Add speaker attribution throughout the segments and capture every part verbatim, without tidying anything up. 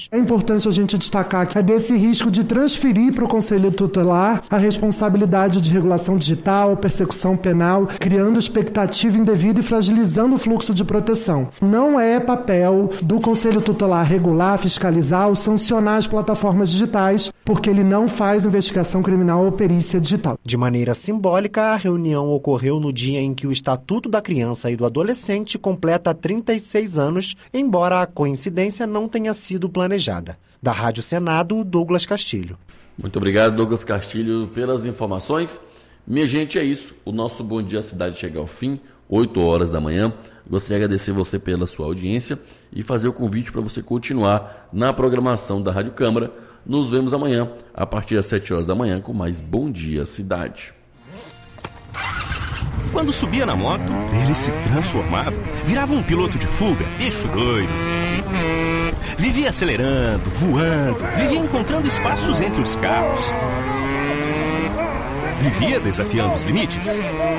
Speaker 1: É importante a gente destacar que é desse risco de transferir para o Conselho Tutelar a responsabilidade de regulação digital, persecução penal, criando expectativa indevida e fragilizando o fluxo de proteção. Não é papel do Conselho Tutelar regular, fiscalizar ou sancionar as plataformas digitais, porque ele não faz investigação criminal ou perícia digital.
Speaker 2: De maneira simbólica, a reunião ocorreu no dia em que o Estatuto da Criança e do Adolescente completa trinta e seis anos, embora a coincidência não tenha sido planejada. Da Rádio Senado, Douglas Castilho.
Speaker 3: Muito obrigado, Douglas Castilho, pelas informações. Minha gente, é isso. O nosso Bom Dia Cidade chega ao fim, oito horas da manhã. Gostaria de agradecer você pela sua audiência e fazer o convite para você continuar na programação da Rádio Câmara. Nos vemos amanhã, a partir das sete horas da manhã, com mais Bom Dia Cidade.
Speaker 4: Quando subia na moto, ele se transformava, virava um piloto de fuga, eixo doido. Vivia acelerando, voando, vivia encontrando espaços entre os carros. Vivia desafiando os limites.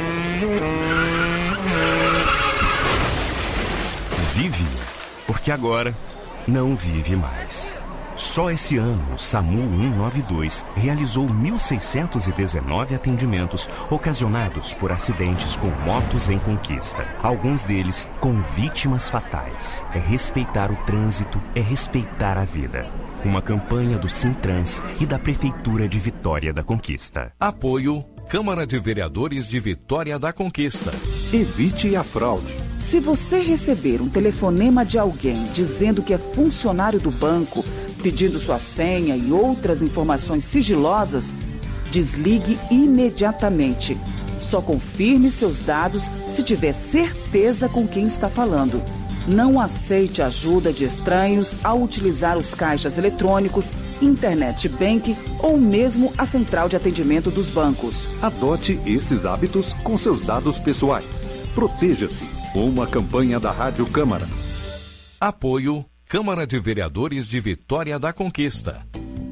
Speaker 4: Vive, porque agora não vive mais. Só esse ano, o SAMU cento e noventa e dois realizou mil seiscentos e dezenove atendimentos ocasionados por acidentes com motos em conquista. Alguns deles com vítimas fatais. É respeitar o trânsito, é respeitar a vida. Uma campanha do Sintrans e da Prefeitura de Vitória da Conquista.
Speaker 5: Apoio Câmara de Vereadores de Vitória da Conquista.
Speaker 6: Evite a fraude.
Speaker 7: Se você receber um telefonema de alguém dizendo que é funcionário do banco, pedindo sua senha e outras informações sigilosas, desligue imediatamente. Só confirme seus dados se tiver certeza com quem está falando. Não aceite ajuda de estranhos ao utilizar os caixas eletrônicos, internet banking ou mesmo a central de atendimento dos bancos.
Speaker 6: Adote esses hábitos com seus dados pessoais. Proteja-se. Uma campanha da Rádio Câmara.
Speaker 5: Apoio Câmara de Vereadores de Vitória da Conquista.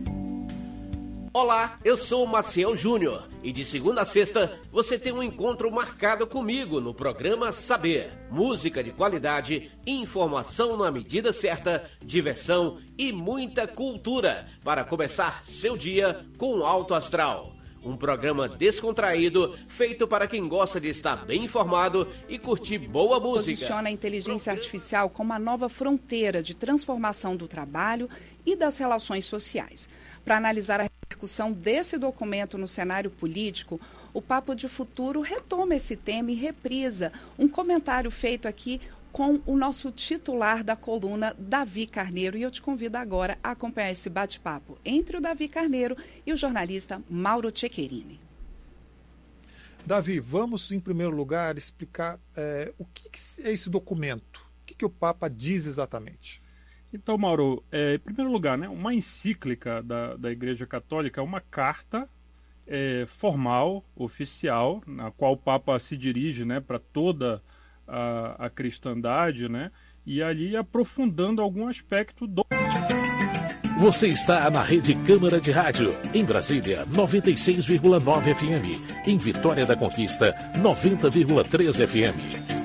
Speaker 8: Olá, eu sou o Maciel Júnior e de segunda a sexta você tem um encontro marcado comigo no programa Saber. Música de qualidade, informação na medida certa, diversão e muita cultura para começar seu dia com alto astral. Um programa descontraído, feito para quem gosta de estar bem informado e curtir boa música.
Speaker 9: Posiciona a inteligência artificial como a nova fronteira de transformação do trabalho e das relações sociais. Para analisar a repercussão desse documento no cenário político, o Papo de Futuro retoma esse tema e reprisa um comentário feito aqui com o nosso titular da coluna, Davi Carneiro. E eu te convido agora a acompanhar esse bate-papo entre o Davi Carneiro e o jornalista Mauro Ceccherini.
Speaker 10: Davi, vamos em primeiro lugar explicar é, o que, que é esse documento, o que, que o Papa diz exatamente.
Speaker 11: Então, Mauro, é, em primeiro lugar, né, uma encíclica da, da Igreja Católica é uma carta é, formal, oficial, na qual o Papa se dirige, né, para toda a, a cristandade, né, e ali aprofundando algum aspecto do...
Speaker 12: Você está na Rede Câmara de Rádio, em Brasília, noventa e seis vírgula nove F M, em Vitória da Conquista, noventa vírgula três F M.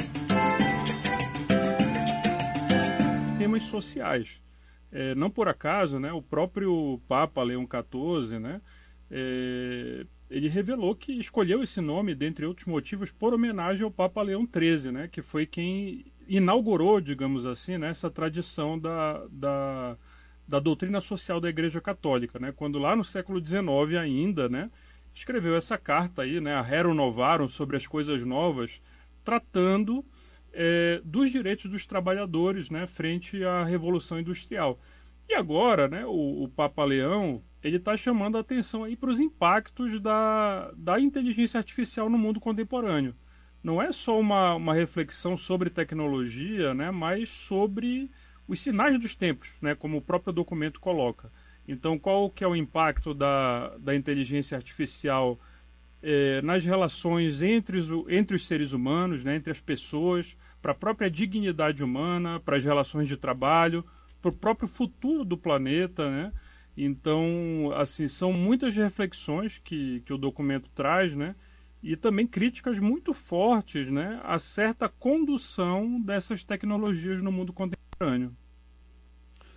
Speaker 11: Temas sociais. É, não por acaso, né, o próprio Papa Leão quatorze, né, é, ele revelou que escolheu esse nome, dentre outros motivos, por homenagem ao Papa Leão treze, né, que foi quem inaugurou, digamos assim, né, essa tradição da, da, da doutrina social da Igreja Católica, né, quando lá no século dezenove ainda, né, escreveu essa carta aí, né, a Rerum Novarum, sobre as coisas novas, tratando É, dos direitos dos trabalhadores, né, frente à Revolução Industrial. E agora, né, o, o Papa Leão ele está chamando a atenção aí para os impactos da, da inteligência artificial no mundo contemporâneo. Não é só uma, uma reflexão sobre tecnologia, né, mas sobre os sinais dos tempos, né, como o próprio documento coloca. Então, qual que é o impacto da, da inteligência artificial É, nas relações entre os, entre os seres humanos, né, entre as pessoas, para a própria dignidade humana, para as relações de trabalho, para o próprio futuro do planeta, né? Então, assim, são muitas reflexões que, que o documento traz, né? E também críticas muito fortes, né, a certa condução dessas tecnologias no mundo contemporâneo.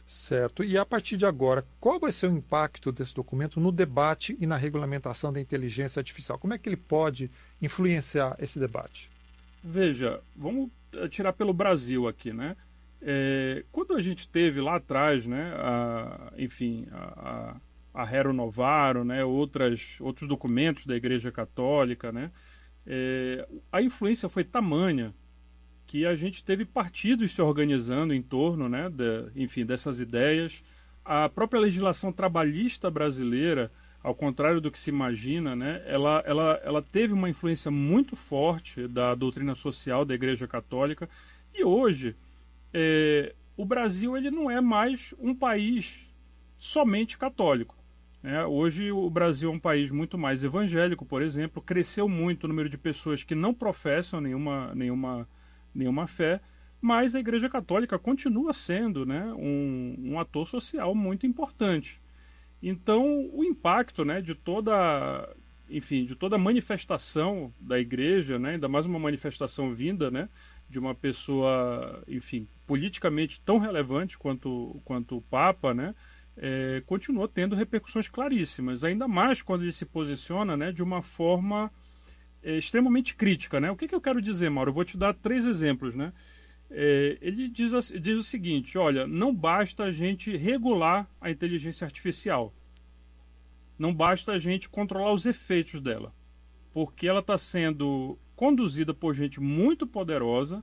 Speaker 10: Certo. E a partir de agora, qual vai ser o impacto desse documento no debate e na regulamentação da inteligência artificial? Como é que ele pode influenciar esse debate?
Speaker 11: Veja, vamos tirar pelo Brasil aqui, né? É, quando a gente teve lá atrás, né, a, enfim, a, a, a Rero Novaro, né, outras, outros documentos da Igreja Católica, né, é, a influência foi tamanha que a gente teve partidos se organizando em torno, né, de, enfim, dessas ideias. A própria legislação trabalhista brasileira, ao contrário do que se imagina, né, ela, ela, ela teve uma influência muito forte da doutrina social da Igreja Católica. E hoje, é, o Brasil ele não é mais um país somente católico. Né? Hoje o Brasil é um país muito mais evangélico, por exemplo. Cresceu muito o número de pessoas que não professam nenhuma, nenhuma, nenhuma fé, mas a Igreja Católica continua sendo, né, um, um ator social muito importante. Então, o impacto, né, de toda, enfim, de toda manifestação da Igreja, né, ainda mais uma manifestação vinda, né, de uma pessoa, enfim, politicamente tão relevante quanto, quanto o Papa, né, é, continua tendo repercussões claríssimas, ainda mais quando ele se posiciona, né, de uma forma é, extremamente crítica, né. O que, que eu quero dizer, Mauro? Eu vou te dar três exemplos, né. É, ele diz, diz o seguinte: olha, não basta a gente regular a inteligência artificial, não basta a gente controlar os efeitos dela, porque ela está sendo conduzida por gente muito poderosa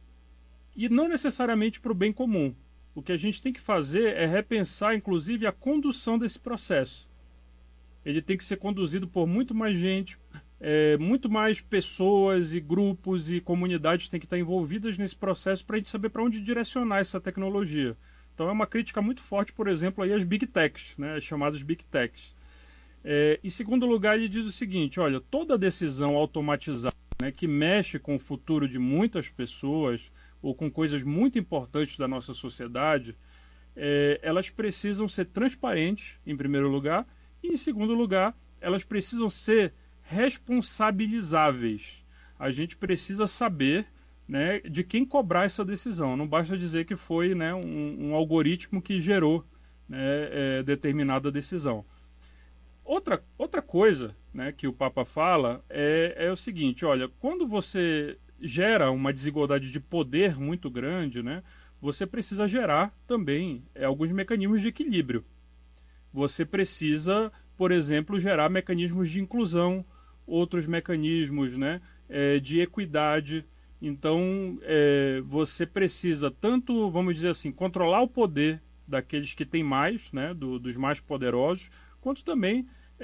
Speaker 11: e não necessariamente para o bem comum. O que a gente tem que fazer é repensar, inclusive, a condução desse processo. Ele tem que ser conduzido por muito mais gente, é, muito mais pessoas e grupos e comunidades têm que estar envolvidas nesse processo para a gente saber para onde direcionar essa tecnologia. Então é uma crítica muito forte, por exemplo, aí às Big Techs, né, as chamadas Big Techs. É, em segundo lugar, ele diz o seguinte: olha, toda decisão automatizada, né, que mexe com o futuro de muitas pessoas ou com coisas muito importantes da nossa sociedade, é, elas precisam ser transparentes, em primeiro lugar, e em segundo lugar, elas precisam ser responsabilizáveis. A gente precisa saber, né, de quem cobrar essa decisão. Não basta dizer que foi, né, um, um algoritmo que gerou, né, é, determinada decisão. Outra, outra coisa, né, que o Papa fala é, é o seguinte: olha, quando você gera uma desigualdade de poder muito grande, né, você precisa gerar também é, alguns mecanismos de equilíbrio. Você precisa, por exemplo, gerar mecanismos de inclusão, outros mecanismos, né, é, de equidade. Então, é, você precisa tanto, vamos dizer assim, controlar o poder daqueles que têm mais, né, do, dos mais poderosos, quanto também,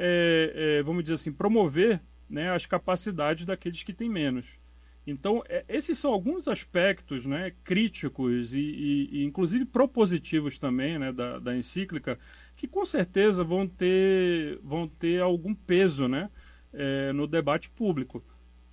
Speaker 11: é, é, vamos dizer assim, promover, né, as capacidades daqueles que têm menos. Então, é, esses são alguns aspectos, né, críticos e, e, e, inclusive, propositivos também, né, da, da encíclica, que com certeza vão ter, vão ter algum peso, né, é, no debate público.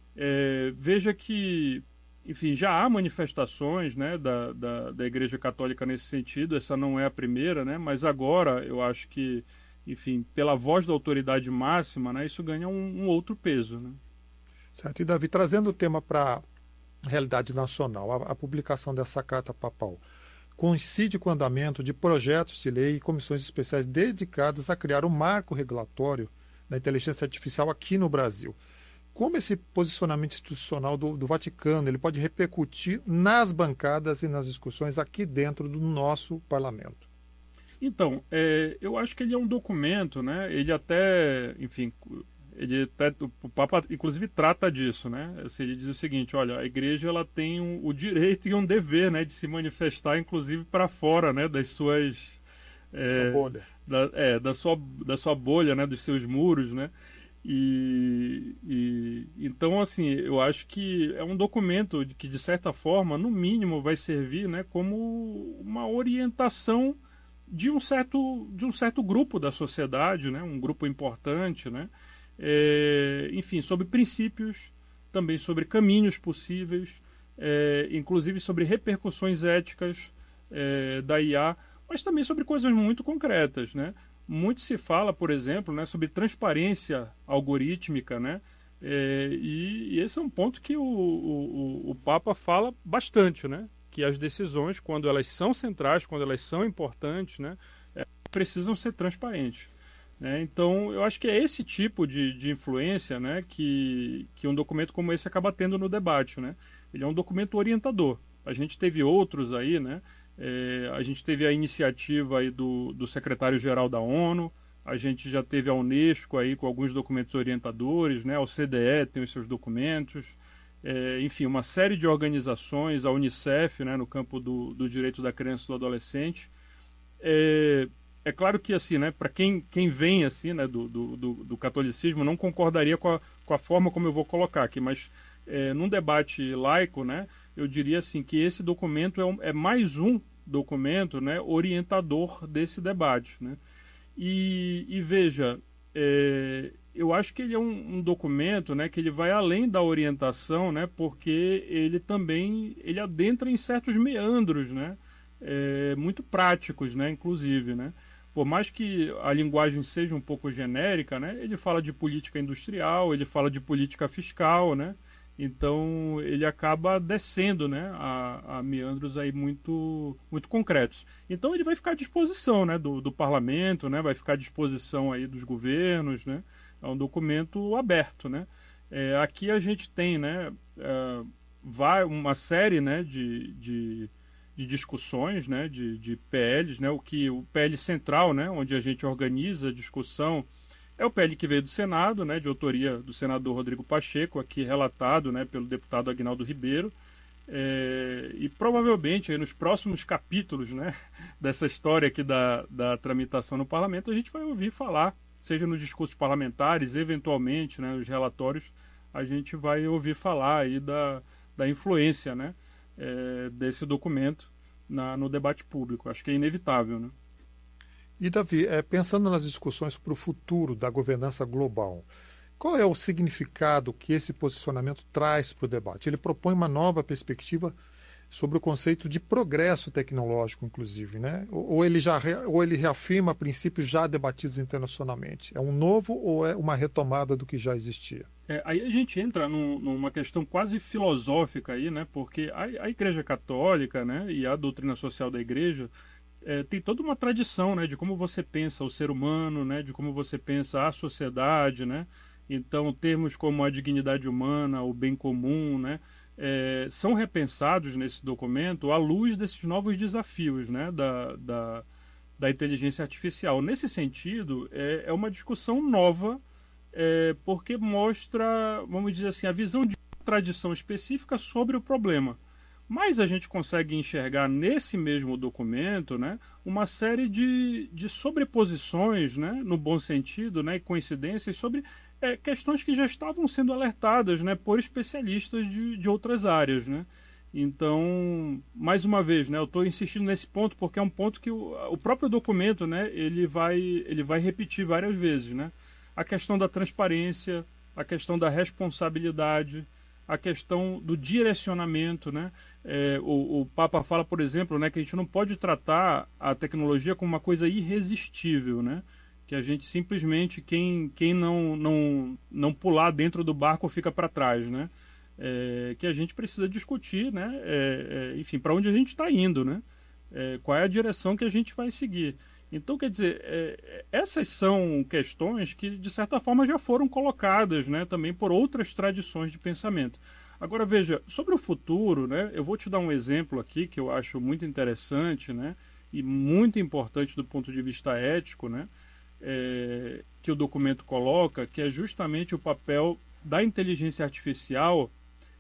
Speaker 11: É, veja que, enfim, já há manifestações, né, da, da, da Igreja Católica nesse sentido. Essa não é a primeira, né, mas agora eu acho que, enfim, pela voz da autoridade máxima, né, isso ganha um, um outro peso, né.
Speaker 10: Certo. E, Davi, trazendo o tema para a realidade nacional, a, a publicação dessa carta papal coincide com o andamento de projetos de lei e comissões especiais dedicadas a criar um marco regulatório da inteligência artificial aqui no Brasil. Como esse posicionamento institucional do, do Vaticano ele pode repercutir nas bancadas e nas discussões aqui dentro do nosso parlamento?
Speaker 11: Então, é, eu acho que ele é um documento, né? Ele até, enfim, ele até, o Papa inclusive trata disso, né? Assim, ele diz o seguinte: olha, a Igreja ela tem um, o direito e um dever, né, de se manifestar, inclusive para fora, né, das suas é,
Speaker 10: bolha.
Speaker 11: Da, é, da sua da sua bolha, né, dos seus muros, né? E, e então, assim, eu acho que é um documento que, de certa forma, no mínimo, vai servir, né, como uma orientação de um certo de um certo grupo da sociedade, né, um grupo importante, né? É, enfim, sobre princípios, também sobre caminhos possíveis, é, inclusive sobre repercussões éticas é, da I A, mas também sobre coisas muito concretas, né? Muito se fala, por exemplo, né, sobre transparência algorítmica, né? É, e, e esse é um ponto que o, o, o Papa fala bastante, né? que as decisões, quando elas são centrais, quando elas são importantes, né, é, precisam ser transparentes. Né? Então, eu acho que é esse tipo de, de influência, né, que, que um documento como esse acaba tendo no debate. Né? Ele é um documento orientador. A gente teve outros aí, né? É, a gente teve a iniciativa aí do, do secretário-geral da ONU, a gente já teve a Unesco aí com alguns documentos orientadores, né? A O C D E tem os seus documentos, é, enfim, uma série de organizações, a Unicef, né, no campo do, do direito da criança e do adolescente. É, é claro que, assim, né, para quem, quem vem assim, né, do, do, do, do catolicismo, não concordaria com a, com a forma como eu vou colocar aqui, mas é, num debate laico, né, eu diria assim que esse documento é, um, é mais um documento, né, orientador desse debate, né? E, e veja, é, eu acho que ele é um, um documento, né, que ele vai além da orientação, né, porque ele também ele adentra em certos meandros, né, é, muito práticos, né, inclusive, né? Por mais que a linguagem seja um pouco genérica, né, ele fala de política industrial, ele fala de política fiscal, né? Então ele acaba descendo, né, a, a meandros aí muito, muito concretos. Então ele vai ficar à disposição, né, do, do parlamento, né, vai ficar à disposição aí dos governos, né, é um documento aberto, né. É, aqui a gente tem, né, é, vai uma série, né, de, de, de discussões, né, de, de P Ls, né, o que o P L central, né, onde a gente organiza a discussão. É o P L que veio do Senado, né, de autoria do senador Rodrigo Pacheco, aqui relatado, né, pelo deputado Aguinaldo Ribeiro. É, e provavelmente aí nos próximos capítulos, né, dessa história aqui da, da tramitação no parlamento, a gente vai ouvir falar, seja nos discursos parlamentares, eventualmente, né, nos relatórios, a gente vai ouvir falar aí da, da influência, né, é, desse documento na, no debate público. Acho que é inevitável, né?
Speaker 10: E, Davi, é, pensando nas discussões para o futuro da governança global, qual é o significado que esse posicionamento traz para o debate? Ele propõe uma nova perspectiva sobre o conceito de progresso tecnológico, inclusive, né? Ou ele, já, ou ele reafirma princípios já debatidos internacionalmente? É um novo ou é uma retomada do que já existia?
Speaker 11: É, aí a gente entra num, numa questão quase filosófica aí, né? Porque a, a Igreja Católica, né, e a doutrina social da Igreja É, tem toda uma tradição, né, de como você pensa o ser humano, né, de como você pensa a sociedade, né? Então termos como a dignidade humana, o bem comum, né, é, são repensados nesse documento à luz desses novos desafios, né, da, da, da inteligência artificial. Nesse sentido, é, é uma discussão nova, é, porque mostra, vamos dizer assim, a visão de uma tradição específica sobre o problema. Mas a gente consegue enxergar nesse mesmo documento, né, uma série de, de sobreposições, né, no bom sentido, né, e coincidências sobre é, questões que já estavam sendo alertadas, né, por especialistas de, de outras áreas. Né? Então, mais uma vez, né, eu estou insistindo nesse ponto porque é um ponto que o, o próprio documento, né, ele vai, ele vai repetir várias vezes. Né? A questão da transparência, a questão da responsabilidade, a questão do direcionamento, né? É, o, o Papa fala, por exemplo, né, que a gente não pode tratar a tecnologia como uma coisa irresistível, né? Que a gente simplesmente, quem, quem não, não, não pular dentro do barco fica para trás, né? É, que a gente precisa discutir, né? É, é, enfim, para onde a gente está indo, né? É, qual é a direção que a gente vai seguir. Então, quer dizer, é, essas são questões que, de certa forma, já foram colocadas, né, também por outras tradições de pensamento. Agora, veja, sobre o futuro, né, eu vou te dar um exemplo aqui que eu acho muito interessante, né, e muito importante do ponto de vista ético, né, é, que o documento coloca, que é justamente o papel da inteligência artificial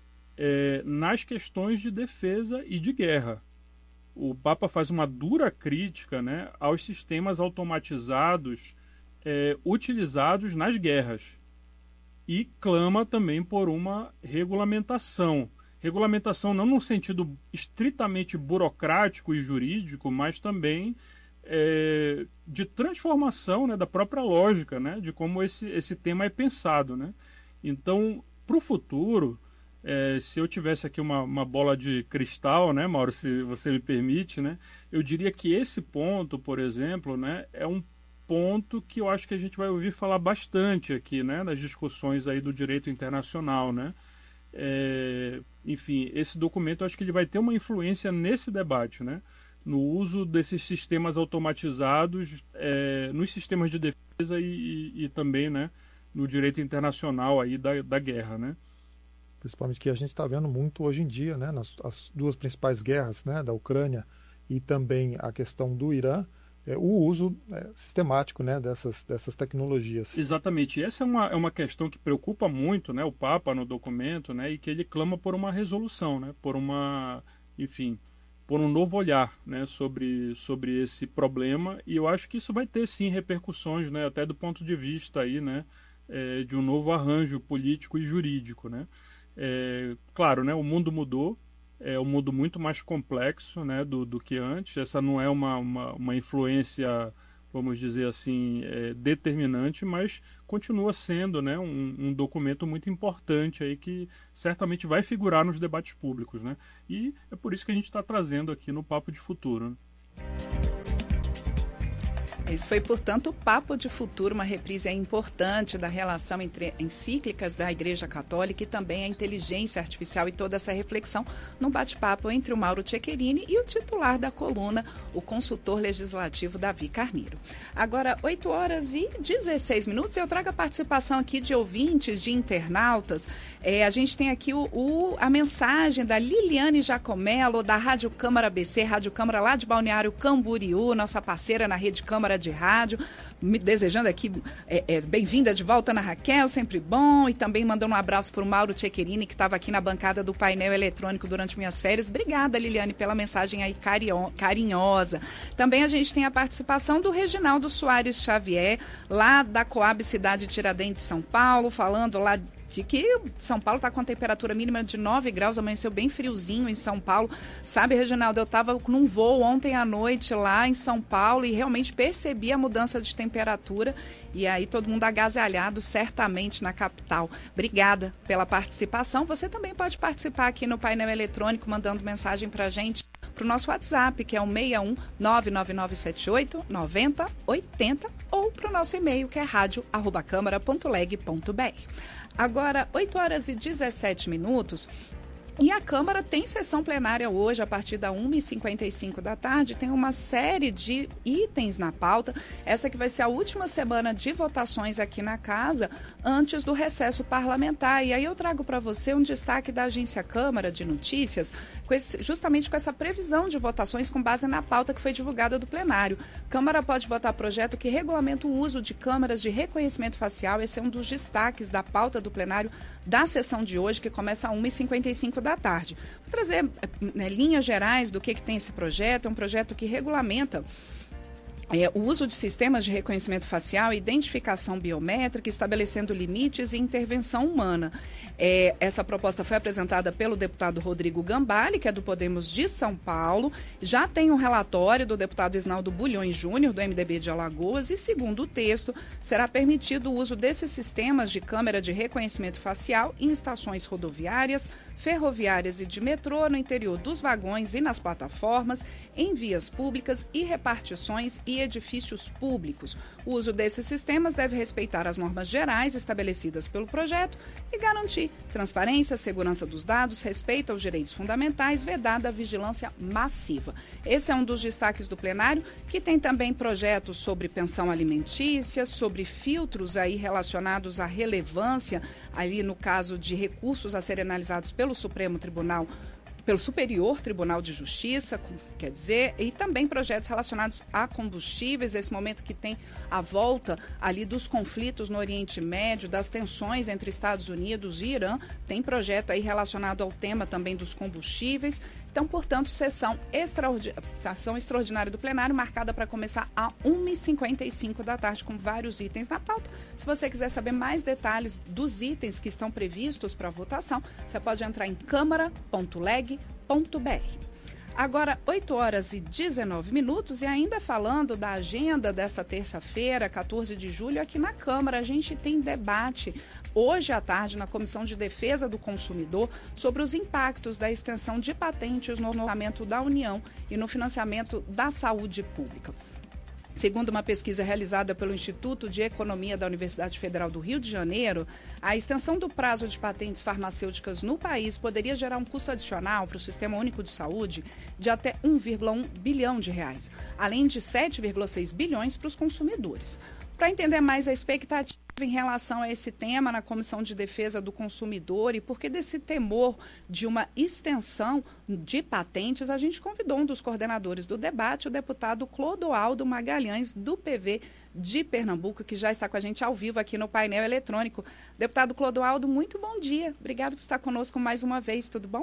Speaker 11: é, nas questões de defesa e de guerra. O Papa faz uma dura crítica, né, aos sistemas automatizados é, utilizados nas guerras e clama também por uma regulamentação. Regulamentação não no sentido estritamente burocrático e jurídico, mas também é, de transformação, né, da própria lógica, né, de como esse, esse tema é pensado. Né? Então, para o futuro... É, se eu tivesse aqui uma, uma bola de cristal, né, Mauro, se você me permite, né, eu diria que esse ponto, por exemplo, né, é um ponto que eu acho que a gente vai ouvir falar bastante aqui, né, nas discussões aí do direito internacional, né, é, enfim, esse documento eu acho que ele vai ter uma influência nesse debate, né? No uso desses sistemas automatizados, é, nos sistemas de defesa e, e, e também, né, no direito internacional aí da, da guerra, né?
Speaker 10: Principalmente que a gente está vendo muito hoje em dia, né, nas as duas principais guerras, né, da Ucrânia e também a questão do Irã, é, o uso é, sistemático, né, dessas, dessas tecnologias.
Speaker 11: Exatamente. Essa é uma, é uma questão que preocupa muito, né, o Papa no documento, né, e que ele clama por uma resolução, né, por uma, enfim, por um novo olhar, né, sobre, sobre esse problema, e eu acho que isso vai ter sim repercussões, né, até do ponto de vista aí, né, é, de um novo arranjo político e jurídico, né. É, claro, né, o mundo mudou, é um mundo muito mais complexo, né, do, do que antes. Essa não é uma, uma, uma influência, vamos dizer assim, é, determinante, mas continua sendo, né, um, um documento muito importante aí que certamente vai figurar nos debates públicos, né? E é por isso que a gente está trazendo aqui no Papo de Futuro, né?
Speaker 9: Esse foi, portanto, o Papo de Futuro, uma reprise importante da relação entre encíclicas da Igreja Católica e também a inteligência artificial e toda essa reflexão no bate-papo entre o Mauro Cecherini e o titular da coluna, o consultor legislativo Davi Carneiro. Agora, oito horas e dezesseis minutos, eu trago a participação aqui de ouvintes, de internautas. É, a gente tem aqui o, o, a mensagem da Liliane Giacomello, da Rádio Câmara B C, Rádio Câmara lá de Balneário Camboriú, nossa parceira na Rede Câmara de Rádio, me desejando aqui é, é, bem-vinda de volta na Raquel, sempre bom, e também mandando um abraço para o Mauro Cecherini, que estava aqui na bancada do painel eletrônico durante minhas férias. Obrigada, Liliane, pela mensagem aí carinhosa. Também a gente tem a participação do Reginaldo Soares Xavier, lá da Coab Cidade Tiradentes, São Paulo, falando lá de que São Paulo está com a temperatura mínima de nove graus, amanheceu bem friozinho em São Paulo. Sabe, Reginaldo, eu estava num voo ontem à noite lá em São Paulo e realmente percebi a mudança de temperatura, e aí todo mundo agasalhado certamente na capital. Obrigada pela participação. Você também pode participar aqui no painel eletrônico, mandando mensagem para a gente, para o nosso WhatsApp, que é o seis um nove nove nove sete oito nove zero oito zero, ou para o nosso e-mail, que é rádio arroba câmara ponto leg ponto br. Agora, oito horas e dezessete minutos, e a Câmara tem sessão plenária hoje, a partir da uma e cinquenta e cinco da tarde. Tem uma série de itens na pauta. Essa que vai ser a última semana de votações aqui na Casa, antes do recesso parlamentar. E aí eu trago para você um destaque da Agência Câmara de Notícias, com esse, justamente com essa previsão de votações com base na pauta que foi divulgada do plenário. Câmara pode votar projeto que regulamenta o uso de câmeras de reconhecimento facial. Esse é um dos destaques da pauta do plenário da sessão de hoje, que começa às uma e cinquenta e cinco da tarde. Vou trazer né, linhas gerais do que, que tem esse projeto. É um projeto que regulamenta É, o uso de sistemas de reconhecimento facial e identificação biométrica, estabelecendo limites e intervenção humana. É, essa proposta foi apresentada pelo deputado Rodrigo Gambale, que é do Podemos de São Paulo. Já tem um relatório do deputado Isnaldo Bulhões Júnior, do M D B de Alagoas, e, segundo o texto, será permitido o uso desses sistemas de câmera de reconhecimento facial em estações rodoviárias, ferroviárias e de metrô, no interior dos vagões e nas plataformas, em vias públicas e repartições e edifícios públicos. O uso desses sistemas deve respeitar as normas gerais estabelecidas pelo projeto e garantir transparência, segurança dos dados, respeito aos direitos fundamentais, vedada a vigilância massiva. Esse é um dos destaques do plenário, que tem também projetos sobre pensão alimentícia, sobre filtros aí relacionados à relevância, ali no caso de recursos a serem analisados pelo Supremo Tribunal, pelo Superior Tribunal de Justiça, quer dizer, e também projetos relacionados a combustíveis, esse momento que tem a volta ali dos conflitos no Oriente Médio, das tensões entre Estados Unidos e Irã, tem projeto aí relacionado ao tema também dos combustíveis. Então, portanto, sessão, extraordi- sessão extraordinária do plenário, marcada para começar às uma e cinquenta e cinco da tarde, com vários itens na pauta. Se você quiser saber mais detalhes dos itens que estão previstos para votação, você pode entrar em câmara ponto leg ponto br. Agora, oito horas e dezenove minutos, e ainda falando da agenda desta terça-feira, quatorze de julho, aqui na Câmara, a gente tem debate hoje à tarde na Comissão de Defesa do Consumidor sobre os impactos da extensão de patentes no orçamento da União e no financiamento da saúde pública. Segundo uma pesquisa realizada pelo Instituto de Economia da Universidade Federal do Rio de Janeiro, a extensão do prazo de patentes farmacêuticas no país poderia gerar um custo adicional para o Sistema Único de Saúde de até um vírgula um bilhão de reais, além de sete vírgula seis bilhões para os consumidores. Para entender mais a expectativa em relação a esse tema na Comissão de Defesa do Consumidor e por que desse temor de uma extensão de patentes, a gente convidou um dos coordenadores do debate, o deputado Clodoaldo Magalhães, do P V de Pernambuco, que já está com a gente ao vivo aqui no painel eletrônico. Deputado Clodoaldo, muito bom dia. Obrigado por estar conosco mais uma vez, tudo bom?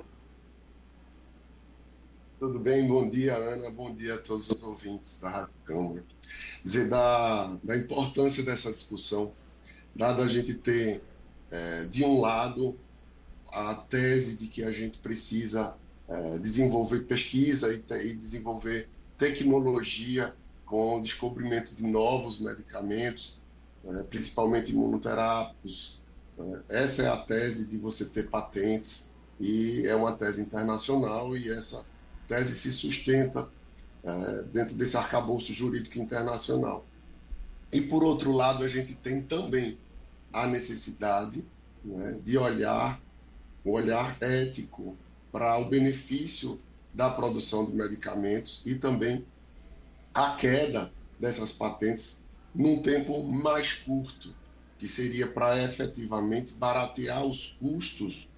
Speaker 13: Tudo bem, bom dia, Ana, bom dia a todos os ouvintes da Rádio Câmara. Dizer da, da importância dessa discussão, dado a gente ter, é, de um lado, a tese de que a gente precisa é, desenvolver pesquisa e, te, e desenvolver tecnologia com o descobrimento de novos medicamentos, é, principalmente imunoterápicos. É, essa é a tese de você ter patentes e é uma tese internacional e essa tese se sustenta é, dentro desse arcabouço jurídico internacional. E, por outro lado, a gente tem também a necessidade, né, de olhar, um olhar ético para o benefício da produção de medicamentos e também a queda dessas patentes num tempo mais curto, que seria para efetivamente baratear os custos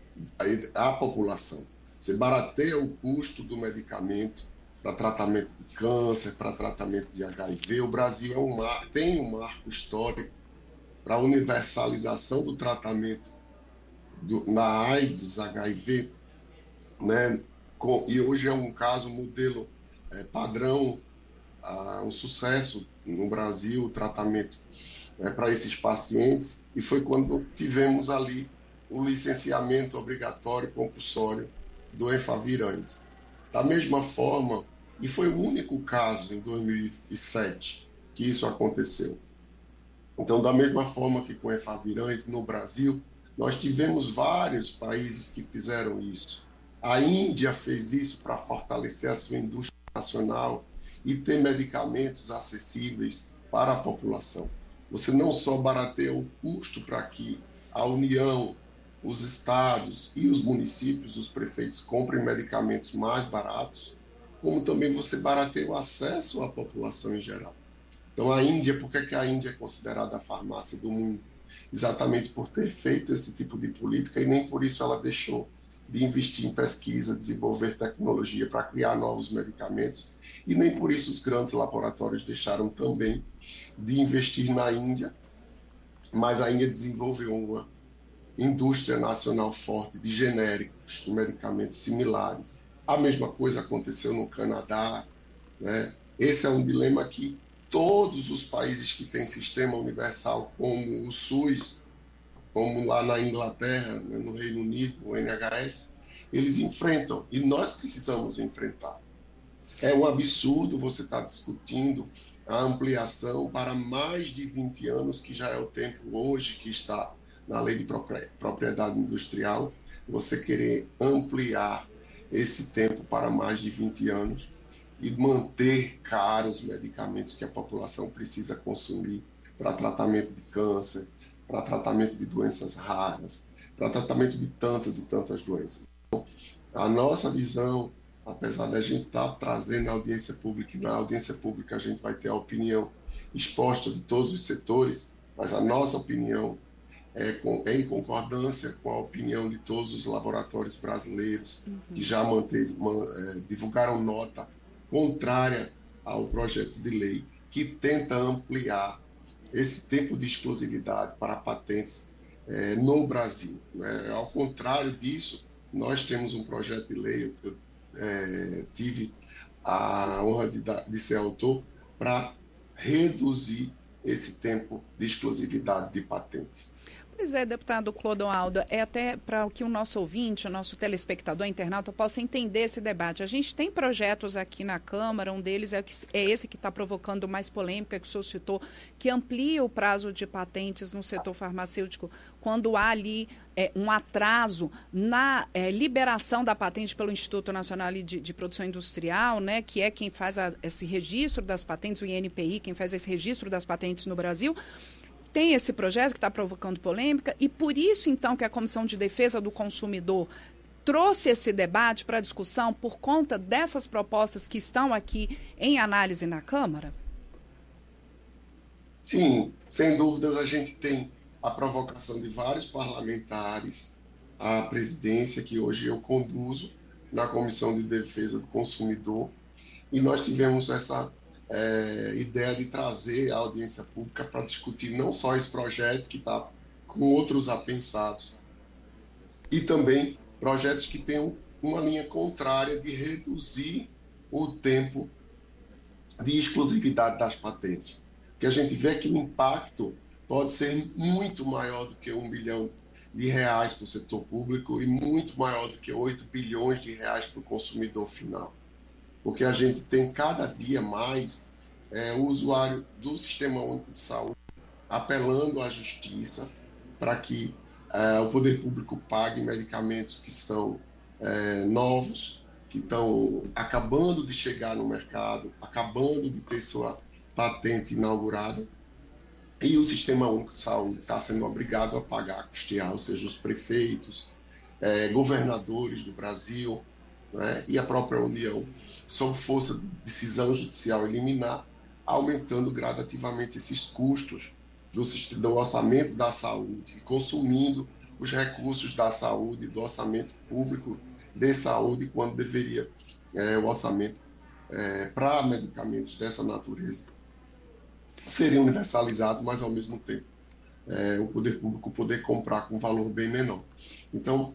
Speaker 13: à população. Você barateia o custo do medicamento para tratamento de câncer, para tratamento de agá i vê. O Brasil é um mar, tem um marco histórico para a universalização do tratamento do, na AIDS, agá i vê, né? Com, e hoje é um caso, modelo é, padrão, ah, um sucesso no Brasil, o tratamento é, para esses pacientes, e foi quando tivemos ali o licenciamento obrigatório compulsório do Efavirenz. Da mesma forma, e foi o único caso em dois mil e sete que isso aconteceu. Então, da mesma forma que com Efavirenz no Brasil, nós tivemos vários países que fizeram isso. A Índia fez isso para fortalecer a sua indústria nacional e ter medicamentos acessíveis para a população. Você não só barateia o custo para que a União, os estados e os municípios, os prefeitos, comprem medicamentos mais baratos, como também você barateia o acesso à população em geral. Então, a Índia, por que, que a Índia é considerada a farmácia do mundo? Exatamente por ter feito esse tipo de política, e nem por isso ela deixou de investir em pesquisa, desenvolver tecnologia para criar novos medicamentos, e nem por isso os grandes laboratórios deixaram também de investir na Índia, mas a Índia desenvolveu uma indústria nacional forte de genéricos, de medicamentos similares. A mesma coisa aconteceu no Canadá, né? Esse é um dilema que todos os países que têm sistema universal, como o SUS, como lá na Inglaterra, né, no Reino Unido, o N H S, eles enfrentam, e nós precisamos enfrentar. É um absurdo você estar discutindo a ampliação para mais de vinte anos, que já é o tempo hoje que está na lei de propriedade industrial, você querer ampliar esse tempo para mais de vinte anos e manter caros medicamentos que a população precisa consumir para tratamento de câncer, para tratamento de doenças raras, para tratamento de tantas e tantas doenças. Então, a nossa visão, apesar da gente estar trazendo na audiência pública, e na audiência pública a gente vai ter a opinião exposta de todos os setores, mas a nossa opinião é, com, é em concordância com a opinião de todos os laboratórios brasileiros, uhum. que já manteve, man, é, divulgaram nota contrária ao projeto de lei, que tenta ampliar esse tempo de exclusividade para patentes é, no Brasil. Né? Ao contrário disso, nós temos um projeto de lei, eu é, tive a honra de, de ser autor, para reduzir esse tempo de exclusividade de patente.
Speaker 9: Pois é, deputado Clodoaldo, é até para que o nosso ouvinte, o nosso telespectador, internauta, possa entender esse debate. A gente tem projetos aqui na Câmara, um deles é, é esse que está provocando mais polêmica, que o senhor citou, que amplia o prazo de patentes no setor farmacêutico, quando há ali é, um atraso na é, liberação da patente pelo Instituto Nacional de, de Produção Industrial, né, que é quem faz a, esse registro das patentes, o I N P I, quem faz esse registro das patentes no Brasil. Tem esse projeto que está provocando polêmica e por isso, então, que a Comissão de Defesa do Consumidor trouxe esse debate para discussão por conta dessas propostas que estão aqui em análise na Câmara?
Speaker 13: Sim, sem dúvidas a gente tem a provocação de vários parlamentares, a presidência que hoje eu conduzo na Comissão de Defesa do Consumidor, e nós tivemos essa É, ideia de trazer a audiência pública para discutir não só esse projeto que está com outros apensados, e também projetos que tenham uma linha contrária de reduzir o tempo de exclusividade das patentes. Porque a gente vê que o impacto pode ser muito maior do que um bilhão de reais para o setor público e muito maior do que oito bilhões de reais para o consumidor final. Porque a gente tem cada dia mais é, o usuário do Sistema Único de Saúde apelando à justiça para que é, o poder público pague medicamentos que são é, novos, que estão acabando de chegar no mercado, acabando de ter sua patente inaugurada, e o Sistema Único de Saúde está sendo obrigado a pagar, a custear, ou seja, os prefeitos, é, governadores do Brasil, né, e a própria União, sob força de decisão judicial liminar, aumentando gradativamente esses custos do, do orçamento da saúde, consumindo os recursos da saúde, do orçamento público de saúde, quando deveria é, o orçamento é, para medicamentos dessa natureza seria universalizado, mas ao mesmo tempo é, o poder público poder comprar com um valor bem menor. Então,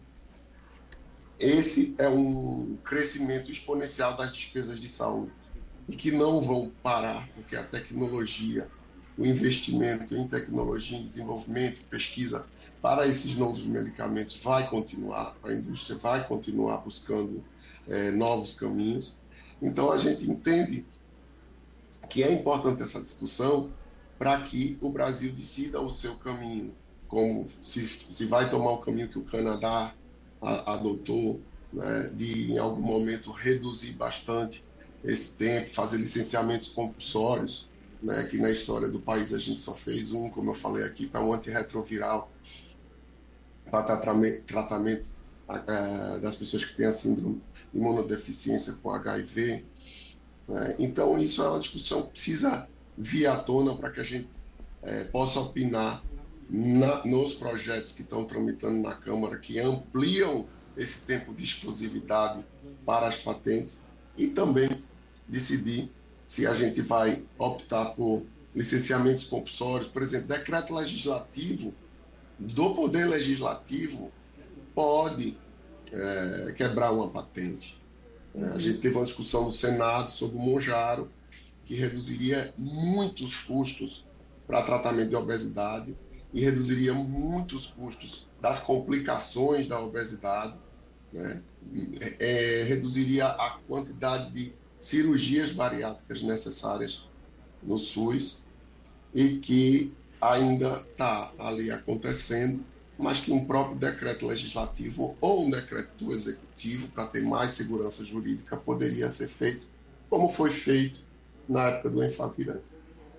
Speaker 13: esse é um crescimento exponencial das despesas de saúde e que não vão parar, porque a tecnologia, o investimento em tecnologia, em desenvolvimento, pesquisa para esses novos medicamentos vai continuar, a indústria vai continuar buscando é, novos caminhos. Então, a gente entende que é importante essa discussão para que o Brasil decida o seu caminho, como se, se vai tomar o caminho que o Canadá a, adotou, né, de em algum momento reduzir bastante esse tempo, fazer licenciamentos compulsórios, né, que na história do país a gente só fez um, como eu falei aqui, para um antirretroviral, para tratamento, tratamento uh, das pessoas que têm a síndrome de imunodeficiência com H I V. Né? Então, isso é uma discussão que precisa vir à tona para que a gente uh, possa opinar na, nos projetos que estão tramitando na Câmara, que ampliam esse tempo de exclusividade para as patentes, e também decidir se a gente vai optar por licenciamentos compulsórios. Por exemplo, decreto legislativo do Poder Legislativo pode é, quebrar uma patente. É, a gente teve uma discussão no Senado sobre o Monjaro, que reduziria muitos custos para tratamento de obesidade e reduziria muitos custos das complicações da obesidade, né? É, reduziria a quantidade de cirurgias bariátricas necessárias no SUS e que ainda está ali acontecendo, mas que um próprio decreto legislativo ou um decreto do executivo, para ter mais segurança jurídica, poderia ser feito, como foi feito na época do Enfavirense.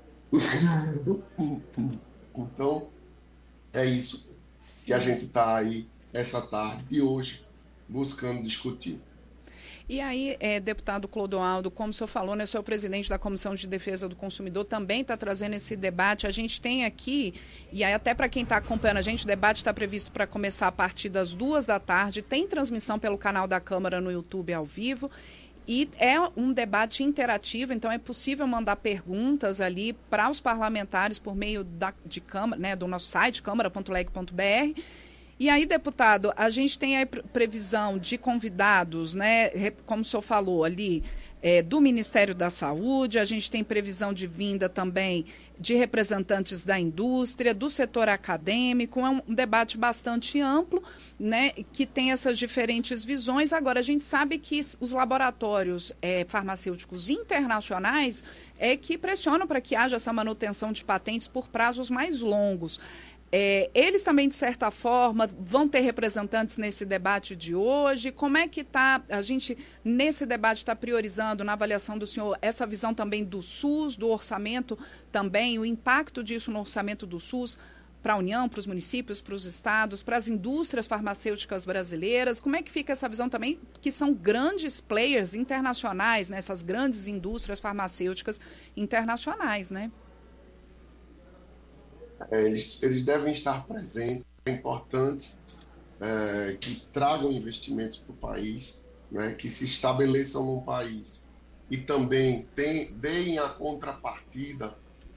Speaker 13: Então, é isso que a gente está aí essa tarde de hoje buscando discutir.
Speaker 9: E aí, é, deputado Clodoaldo, como o senhor falou, né, o senhor é o presidente da Comissão de Defesa do Consumidor, também está trazendo esse debate. A gente tem aqui, e aí até para quem está acompanhando a gente, o debate está previsto para começar a partir das duas da tarde, tem transmissão pelo canal da Câmara no YouTube ao vivo, e é um debate interativo, então é possível mandar perguntas ali para os parlamentares por meio da, de Câmara, né, do nosso site, câmara ponto leg ponto br. E aí, deputado, a gente tem a previsão de convidados, né, como o senhor falou ali, é, do Ministério da Saúde, a gente tem previsão de vinda também de representantes da indústria, do setor acadêmico, é um debate bastante amplo, né, que tem essas diferentes visões. Agora, a gente sabe que os laboratórios é, farmacêuticos internacionais é que pressionam para que haja essa manutenção de patentes por prazos mais longos. É, eles também, de certa forma, vão ter representantes nesse debate de hoje. Como é que está, a gente, nesse debate, está priorizando, na avaliação do senhor, essa visão também do SUS, do orçamento também, o impacto disso no orçamento do SUS para a União, para os municípios, para os estados, para as indústrias farmacêuticas brasileiras? Como é que fica essa visão também, que são grandes players internacionais, né, essas grandes indústrias farmacêuticas internacionais, né?
Speaker 13: Eles, eles devem estar presentes. É importante é, que tragam investimentos para o país, né, que se estabeleçam num país e também tem, deem a contrapartida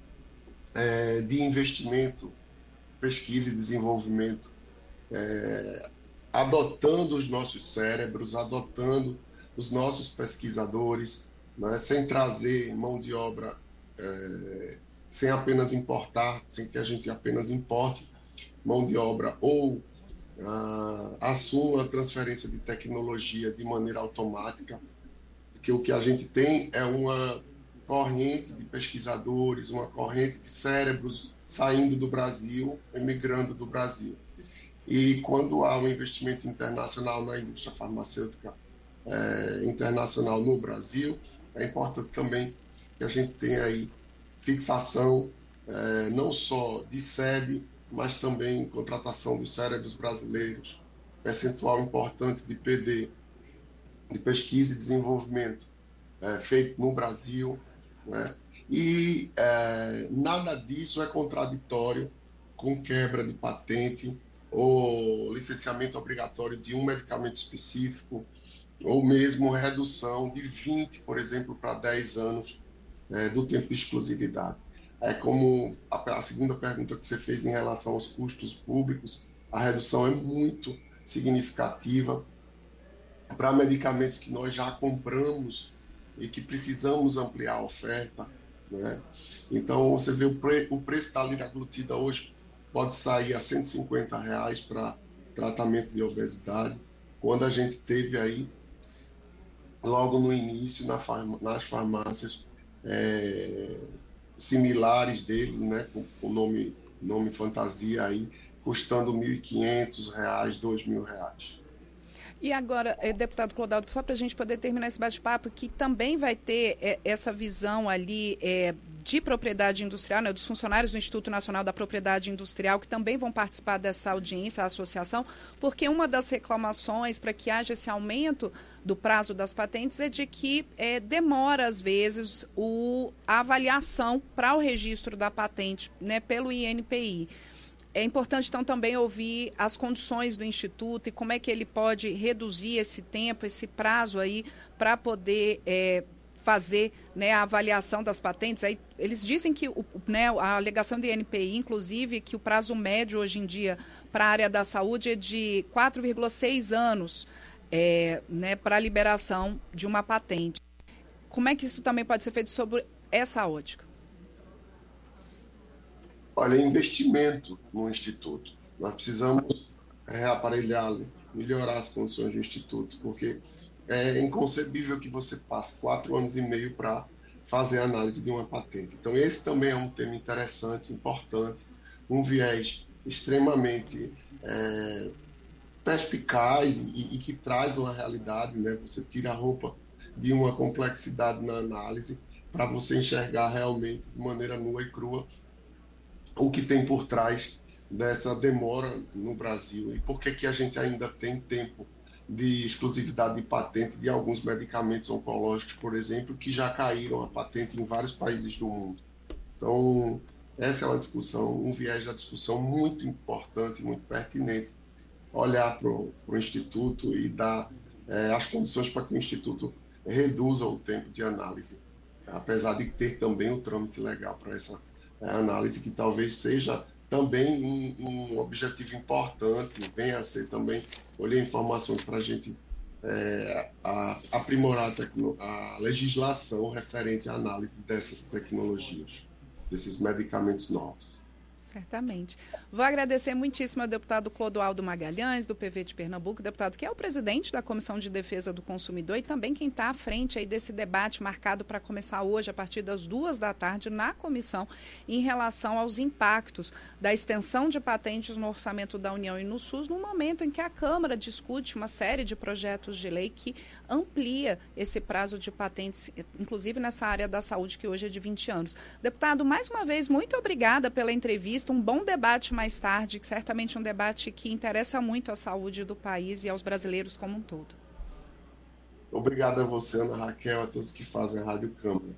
Speaker 13: é, de investimento, pesquisa e desenvolvimento, é, adotando os nossos cérebros, adotando os nossos pesquisadores, né, sem trazer mão de obra, é, sem apenas importar, sem que a gente apenas importe mão de obra ou ah, assuma a transferência de tecnologia de maneira automática, porque o que a gente tem é uma corrente de pesquisadores, uma corrente de cérebros saindo do Brasil, emigrando do Brasil. E quando há um investimento internacional na indústria farmacêutica eh, internacional no Brasil, é importante também que a gente tenha aí fixação eh, não só de sede, mas também contratação dos cérebros brasileiros, percentual importante de P D, de pesquisa e desenvolvimento eh, feito no Brasil, né? E eh, nada disso é contraditório com quebra de patente ou licenciamento obrigatório de um medicamento específico, ou mesmo redução de vinte, por exemplo, para dez anos É, do tempo de exclusividade. É como a, a segunda pergunta que você fez em relação aos custos públicos, a redução é muito significativa para medicamentos que nós já compramos e que precisamos ampliar a oferta, né? Então, você vê o, pre, o preço da liraglutida hoje pode sair a cento e cinquenta reais para tratamento de obesidade, quando a gente teve aí, logo no início, na farma, nas farmácias, É, similares dele, né, com o nome, nome fantasia aí, custando mil e quinhentos reais, dois mil reais.
Speaker 9: E agora, deputado Clodoaldo, só para a gente poder terminar esse bate-papo, que também vai ter é, essa visão ali é, de propriedade industrial, né, dos funcionários do Instituto Nacional da Propriedade Industrial, que também vão participar dessa audiência, a associação, porque uma das reclamações para que haja esse aumento do prazo das patentes é de que é, demora, às vezes, o, a avaliação para o registro da patente, né, pelo I N P I. É importante, então, também ouvir as condições do Instituto e como é que ele pode reduzir esse tempo, esse prazo aí, para poder é, fazer, né, a avaliação das patentes. Aí, eles dizem que o, né, a alegação do I N P I, inclusive, que o prazo médio hoje em dia para a área da saúde é de quatro vírgula seis anos é, né, para a liberação de uma patente. Como é que isso também pode ser feito sobre essa ótica?
Speaker 13: Olha, investimento no Instituto. Nós precisamos reaparelhá-lo, melhorar as condições do Instituto, porque é inconcebível que você passe quatro anos e meio para fazer a análise de uma patente. Então, esse também é um tema interessante, importante, um viés extremamente é, perspicaz e, e que traz uma realidade, né? Você tira a roupa de uma complexidade na análise para você enxergar realmente de maneira nua e crua o que tem por trás dessa demora no Brasil e por que que a gente ainda tem tempo de exclusividade de patente de alguns medicamentos oncológicos, por exemplo, que já caíram a patente em vários países do mundo. Então, essa é uma discussão, um viés da discussão muito importante, muito pertinente, olhar para o Instituto e dar é, as condições para que o Instituto reduza o tempo de análise, apesar de ter também o trâmite legal para essa é, análise, que talvez seja também um, um objetivo importante, venha a ser também, olhar informações para a gente é, a, aprimorar a, tecno, a legislação referente à análise dessas tecnologias, desses medicamentos novos.
Speaker 9: Certamente. Vou agradecer muitíssimo ao deputado Clodoaldo Magalhães, do P V de Pernambuco, deputado que é o presidente da Comissão de Defesa do Consumidor e também quem está à frente aí desse debate marcado para começar hoje, a partir das duas da tarde, na comissão, em relação aos impactos da extensão de patentes no orçamento da União e no SUS, no momento em que a Câmara discute uma série de projetos de lei que amplia esse prazo de patentes, inclusive nessa área da saúde, que hoje é de vinte anos. Deputado, mais uma vez, muito obrigada pela entrevista. Um bom debate mais tarde, que certamente é um debate que interessa muito à saúde do país e aos brasileiros como um todo.
Speaker 13: Obrigado a você, Ana Raquel, a todos que fazem a Rádio Câmara.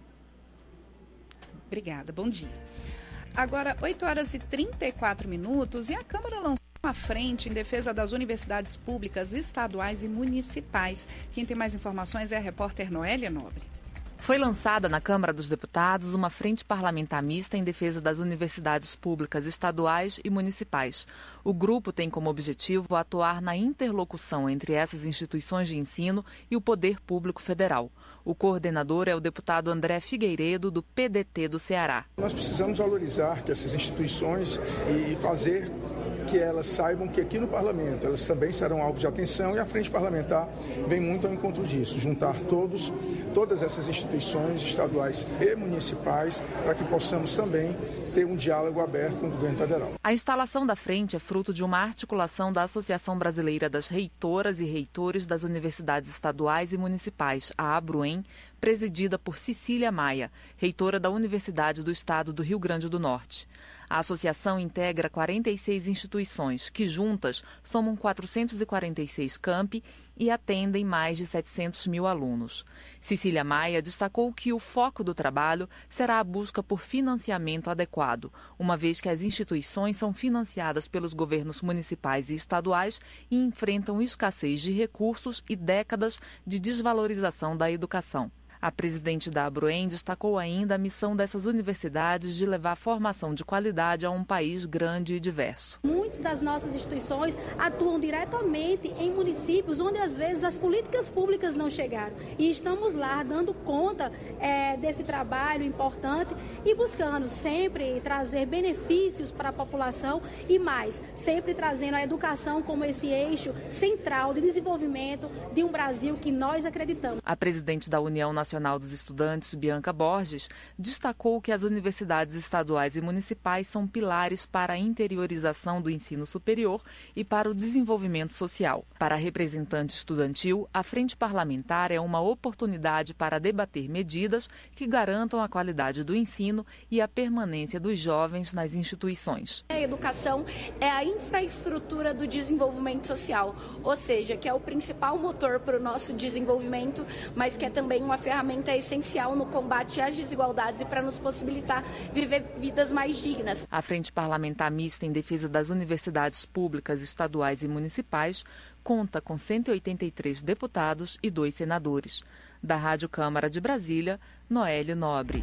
Speaker 9: Obrigada, bom dia. Agora, oito horas e trinta e quatro minutos, e a Câmara lançou uma frente em defesa das universidades públicas, estaduais e municipais. Quem tem mais informações é a repórter Noélia Nobre.
Speaker 14: Foi lançada na Câmara dos Deputados uma frente parlamentar mista em defesa das universidades públicas estaduais e municipais. O grupo tem como objetivo atuar na interlocução entre essas instituições de ensino e o poder público federal. O coordenador é o deputado André Figueiredo, do P D T do Ceará.
Speaker 15: Nós precisamos valorizar que essas instituições e fazer que elas saibam que aqui no Parlamento elas também serão alvo de atenção, e a frente parlamentar vem muito ao encontro disso, juntar todos, todas essas instituições estaduais e municipais para que possamos também ter um diálogo aberto com o governo federal.
Speaker 14: A instalação da frente é fruto de uma articulação da Associação Brasileira das Reitoras e Reitores das Universidades Estaduais e Municipais, a ABRUEM, presidida por Cecília Maia, reitora da Universidade do Estado do Rio Grande do Norte. A associação integra quarenta e seis instituições, que juntas somam quatrocentos e quarenta e seis campi e atendem mais de setecentos mil alunos. Cecília Maia destacou que o foco do trabalho será a busca por financiamento adequado, uma vez que as instituições são financiadas pelos governos municipais e estaduais e enfrentam escassez de recursos e décadas de desvalorização da educação. A presidente da ABRUEM destacou ainda a missão dessas universidades de levar formação de qualidade a um país grande e diverso.
Speaker 16: Muitas das nossas instituições atuam diretamente em municípios onde às vezes as políticas públicas não chegaram. E estamos lá dando conta é, desse trabalho importante e buscando sempre trazer benefícios para a população e mais, sempre trazendo a educação como esse eixo central de desenvolvimento de um Brasil que nós acreditamos.
Speaker 14: A presidente da União Nacional Nacional dos Estudantes, Bianca Borges, destacou que as universidades estaduais e municipais são pilares para a interiorização do ensino superior e para o desenvolvimento social. Para a representante estudantil, a frente parlamentar é uma oportunidade para debater medidas que garantam a qualidade do ensino e a permanência dos jovens nas instituições.
Speaker 17: A educação é a infraestrutura do desenvolvimento social, ou seja, que é o principal motor para o nosso desenvolvimento, mas que é também uma ferramenta ferramenta essencial no combate às desigualdades e para nos possibilitar viver vidas mais dignas.
Speaker 14: A Frente Parlamentar Mista em Defesa das Universidades Públicas, Estaduais e Municipais conta com cento e oitenta e três deputados e dois senadores. Da Rádio Câmara de Brasília, Noélia Nobre.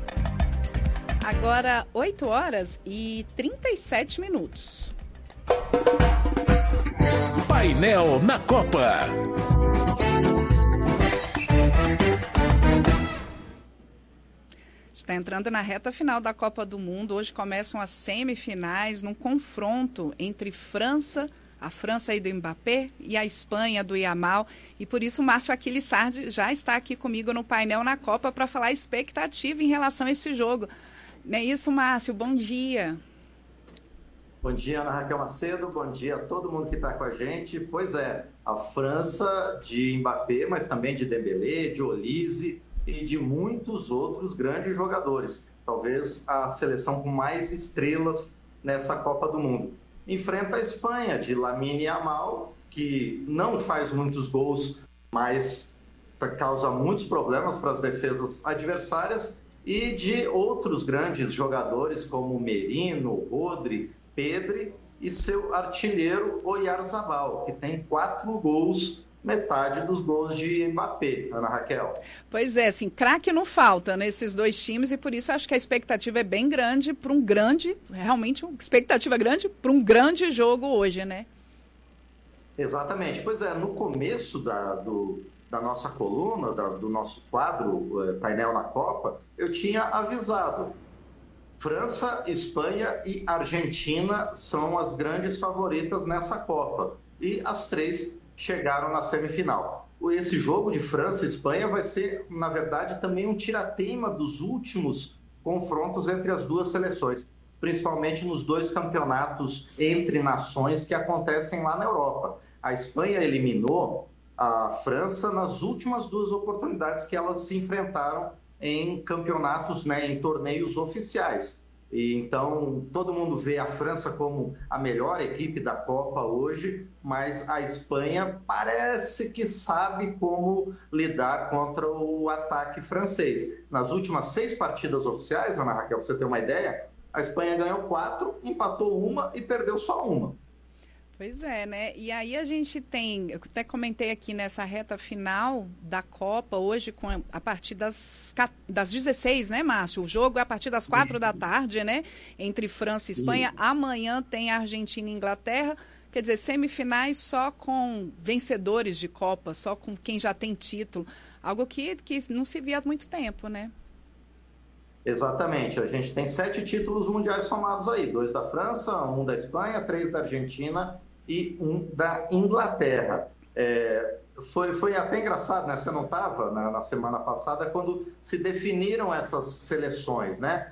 Speaker 9: Agora, oito horas e trinta e sete minutos.
Speaker 12: Painel na Copa.
Speaker 9: Está entrando na reta final da Copa do Mundo. Hoje começam as semifinais num confronto entre França, a França aí do Mbappé, e a Espanha do Yamal. E por isso o Márcio Aquiles Sardi já está aqui comigo no painel na Copa para falar a expectativa em relação a esse jogo. Não é isso, Márcio? Bom dia.
Speaker 18: Bom dia, Ana Raquel Macedo. Bom dia a todo mundo que está com a gente. Pois é, a França de Mbappé, mas também de Dembélé, de Olise e de muitos outros grandes jogadores. Talvez a seleção com mais estrelas nessa Copa do Mundo. Enfrenta a Espanha, de Lamine Yamal, que não faz muitos gols, mas causa muitos problemas para as defesas adversárias, e de outros grandes jogadores como Merino, Rodri, Pedri e seu artilheiro Oyarzabal, que tem quatro gols, metade dos gols de Mbappé, Ana Raquel.
Speaker 9: Pois é, assim, craque não falta nesses dois times, e por isso acho que a expectativa é bem grande para um grande, realmente uma expectativa grande para um grande jogo hoje, né?
Speaker 18: Exatamente. Pois é, no começo da, do, da nossa coluna, da, do nosso quadro, eh, Painel na Copa, eu tinha avisado. França, Espanha e Argentina são as grandes favoritas nessa Copa. E as três chegaram na semifinal. Esse jogo de França e Espanha vai ser, na verdade, também um tirateima dos últimos confrontos entre as duas seleções, principalmente nos dois campeonatos entre nações que acontecem lá na Europa. A Espanha eliminou a França nas últimas duas oportunidades que elas se enfrentaram em campeonatos, né, em torneios oficiais. E, então, todo mundo vê a França como a melhor equipe da Copa hoje, mas a Espanha parece que sabe como lidar contra o ataque francês. Nas últimas seis partidas oficiais, Ana Raquel, para você ter uma ideia, a Espanha ganhou quatro, empatou uma e perdeu só uma.
Speaker 9: Pois é, né? E aí a gente tem, eu até comentei aqui nessa reta final da Copa, hoje com a, a partir das, das dezesseis, né, Márcio? O jogo é a partir das quatro da tarde, né? Entre França e Espanha. Sim. Amanhã tem Argentina e Inglaterra. Quer dizer, semifinais só com vencedores de Copa, só com quem já tem título. Algo que, que não se via há muito tempo, né?
Speaker 18: Exatamente. A gente tem sete títulos mundiais somados aí. Dois da França, um da Espanha, três da Argentina e um da Inglaterra. É, foi, foi até engraçado, né? Você não estava na, na semana passada, quando se definiram essas seleções, né?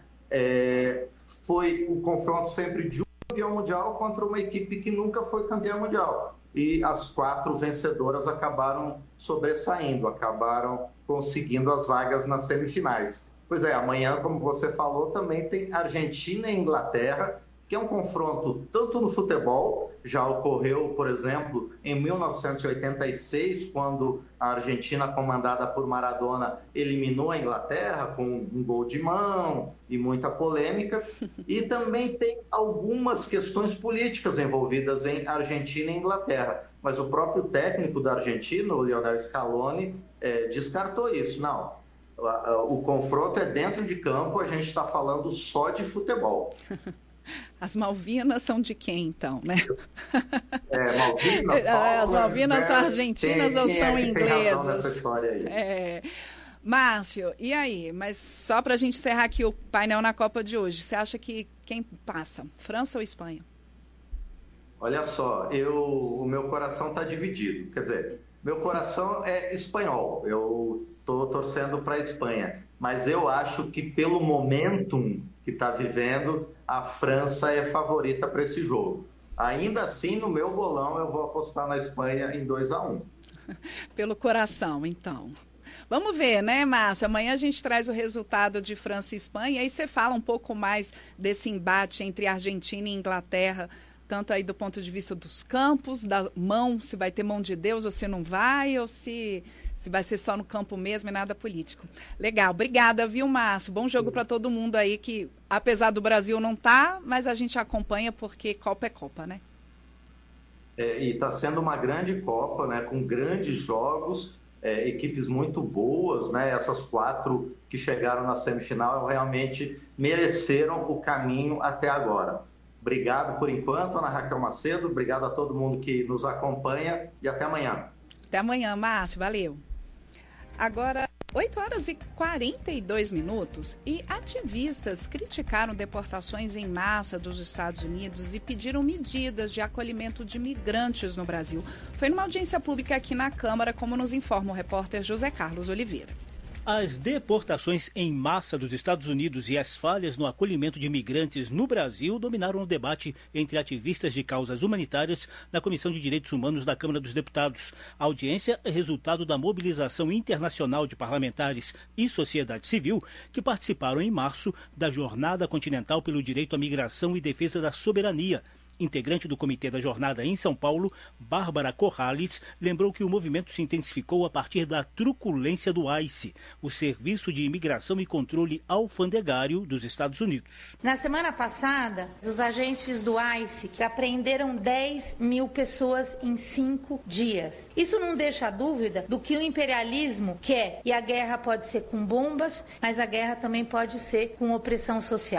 Speaker 18: É, foi o confronto sempre de um campeão mundial contra uma equipe que nunca foi campeã mundial. E as quatro vencedoras acabaram sobressaindo, acabaram conseguindo as vagas nas semifinais. Pois é, amanhã, como você falou, também tem Argentina e Inglaterra, que é um confronto tanto no futebol, já ocorreu, por exemplo, em mil novecentos e oitenta e seis, quando a Argentina, comandada por Maradona, eliminou a Inglaterra com um gol de mão e muita polêmica, e também tem algumas questões políticas envolvidas em Argentina e Inglaterra. Mas o próprio técnico da Argentina, o Lionel Scaloni, eh, descartou isso. Não. O confronto é dentro de campo, a gente está falando só de futebol.
Speaker 9: As Malvinas são de quem, então, né?
Speaker 18: É, Malvinas, Paulo,
Speaker 9: As Malvinas né? são argentinas tem, ou são é inglesas?
Speaker 18: Nessa história aí.
Speaker 9: É... Márcio, e aí? Mas só para a gente encerrar aqui o painel na Copa de hoje, você acha que quem passa, França ou Espanha?
Speaker 18: Olha só, eu, o meu coração está dividido. Quer dizer, meu coração é espanhol. Eu estou torcendo para a Espanha. Mas eu acho que pelo momentum que está vivendo, a França é favorita para esse jogo. Ainda assim, no meu bolão, eu vou apostar na Espanha em dois a um.
Speaker 9: Pelo coração, então. Vamos ver, né, Márcio? Amanhã a gente traz o resultado de França e Espanha. E aí você fala um pouco mais desse embate entre Argentina e Inglaterra, tanto aí do ponto de vista dos campos, da mão, se vai ter mão de Deus ou se não vai, ou se, se vai ser só no campo mesmo e nada político. Legal, obrigada, viu, Márcio? Bom jogo para todo mundo aí, que apesar do Brasil não tá, mas a gente acompanha porque Copa é Copa, né?
Speaker 18: É, e está sendo uma grande Copa, né, com grandes jogos, é, equipes muito boas, né? Essas quatro que chegaram na semifinal realmente mereceram o caminho até agora. Obrigado por enquanto, Ana Raquel Macedo. Obrigado a todo mundo que nos acompanha e até amanhã.
Speaker 9: Até amanhã, Márcio. Valeu. Agora, oito horas e quarenta e dois minutos e ativistas criticaram deportações em massa dos Estados Unidos e pediram medidas de acolhimento de migrantes no Brasil. Foi numa audiência pública aqui na Câmara, como nos informa o repórter José Carlos Oliveira.
Speaker 19: As deportações em massa dos Estados Unidos e as falhas no acolhimento de imigrantes no Brasil dominaram o debate entre ativistas de causas humanitárias na Comissão de Direitos Humanos da Câmara dos Deputados. A audiência é resultado da mobilização internacional de parlamentares e sociedade civil que participaram em março da Jornada Continental pelo Direito à Migração e Defesa da Soberania. Integrante do Comitê da Jornada em São Paulo, Bárbara Corrales, lembrou que o movimento se intensificou a partir da truculência do ICE, o Serviço de Imigração e Controle Alfandegário dos Estados Unidos.
Speaker 20: Na semana passada, os agentes do ICE que apreenderam dez mil pessoas em cinco dias. Isso não deixa dúvida do que o imperialismo quer, e a guerra pode ser com bombas, mas a guerra também pode ser com opressão social.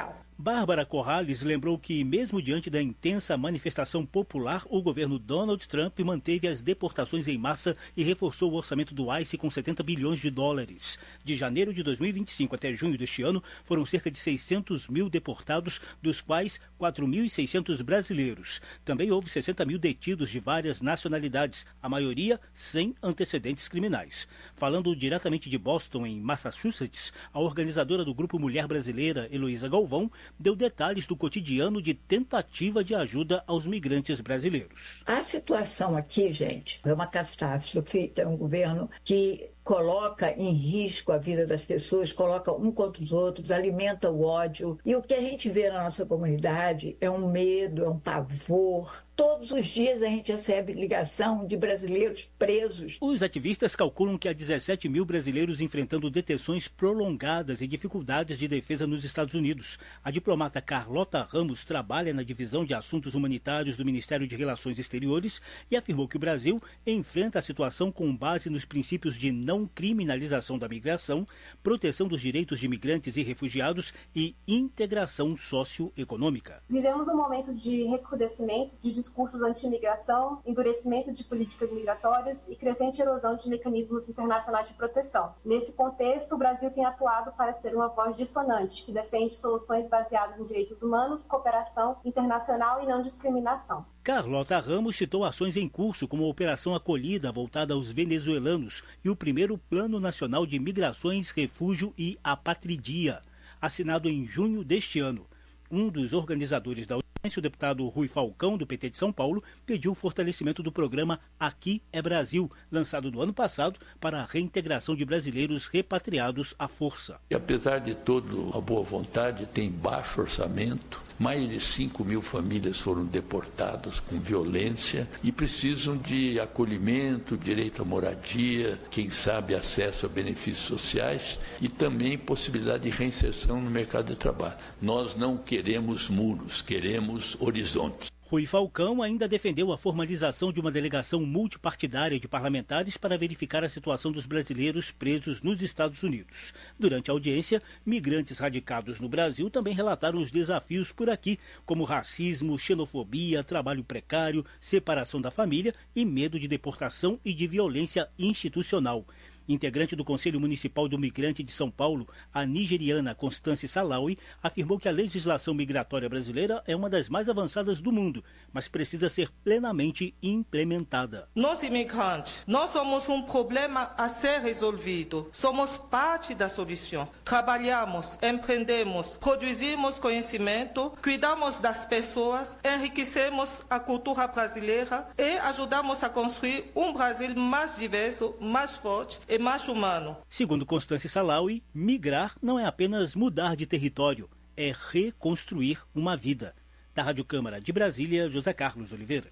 Speaker 19: Bárbara Corrales lembrou que, mesmo diante da intensa manifestação popular, o governo Donald Trump manteve as deportações em massa e reforçou o orçamento do ICE com setenta bilhões de dólares. De janeiro de dois mil e vinte e cinco até junho deste ano, foram cerca de seiscentos mil deportados, dos quais quatro mil e seiscentos brasileiros. Também houve sessenta mil detidos de várias nacionalidades, a maioria sem antecedentes criminais. Falando diretamente de Boston, em Massachusetts, a organizadora do Grupo Mulher Brasileira, Heloísa Galvão, deu detalhes do cotidiano de tentativa de ajuda aos migrantes brasileiros.
Speaker 21: A situação aqui, gente, é uma catástrofe. É um governo que coloca em risco a vida das pessoas, coloca um contra os outros, alimenta o ódio. E o que a gente vê na nossa comunidade é um medo, é um pavor. Todos os dias a gente recebe ligação de brasileiros presos.
Speaker 19: Os ativistas calculam que há dezessete mil brasileiros enfrentando detenções prolongadas e dificuldades de defesa nos Estados Unidos. A diplomata Carlota Ramos trabalha na divisão de assuntos humanitários do Ministério de Relações Exteriores e afirmou que o Brasil enfrenta a situação com base nos princípios de não criminalização da migração, proteção dos direitos de imigrantes e refugiados e integração socioeconômica.
Speaker 22: Vivemos um momento de recrudescimento de discursos anti-imigração, endurecimento de políticas migratórias e crescente erosão de mecanismos internacionais de proteção. Nesse contexto, o Brasil tem atuado para ser uma voz dissonante, que defende soluções baseadas em direitos humanos, cooperação internacional e não discriminação.
Speaker 19: Carlota Ramos citou ações em curso, como a Operação Acolhida, voltada aos venezuelanos, e o primeiro Plano Nacional de Migrações, Refúgio e Apatridia, assinado em junho deste ano. Um dos organizadores da audiência, o deputado Rui Falcão, do P T de São Paulo, pediu o fortalecimento do programa Aqui é Brasil, lançado no ano passado para a reintegração de brasileiros repatriados à força.
Speaker 23: E apesar de toda a boa vontade, tem baixo orçamento. Mais de cinco mil famílias foram deportadas com violência e precisam de acolhimento, direito à moradia, quem sabe acesso a benefícios sociais e também possibilidade de reinserção no mercado de trabalho. Nós não queremos muros, queremos horizontes.
Speaker 19: Rui Falcão ainda defendeu a formalização de uma delegação multipartidária de parlamentares para verificar a situação dos brasileiros presos nos Estados Unidos. Durante a audiência, migrantes radicados no Brasil também relataram os desafios por aqui, como racismo, xenofobia, trabalho precário, separação da família e medo de deportação e de violência institucional. Integrante do Conselho Municipal do Migrante de São Paulo, a nigeriana Constance Salawi afirmou que a legislação migratória brasileira é uma das mais avançadas do mundo, mas precisa ser plenamente implementada.
Speaker 24: Nós imigrantes, nós somos um problema a ser resolvido. Somos parte da solução. Trabalhamos, empreendemos, produzimos conhecimento, cuidamos das pessoas, enriquecemos a cultura brasileira e ajudamos a construir um Brasil mais diverso, mais forte e mais humano.
Speaker 19: Segundo Constance Salawi, migrar não é apenas mudar de território, é reconstruir uma vida. Da Rádio Câmara de Brasília, José Carlos Oliveira.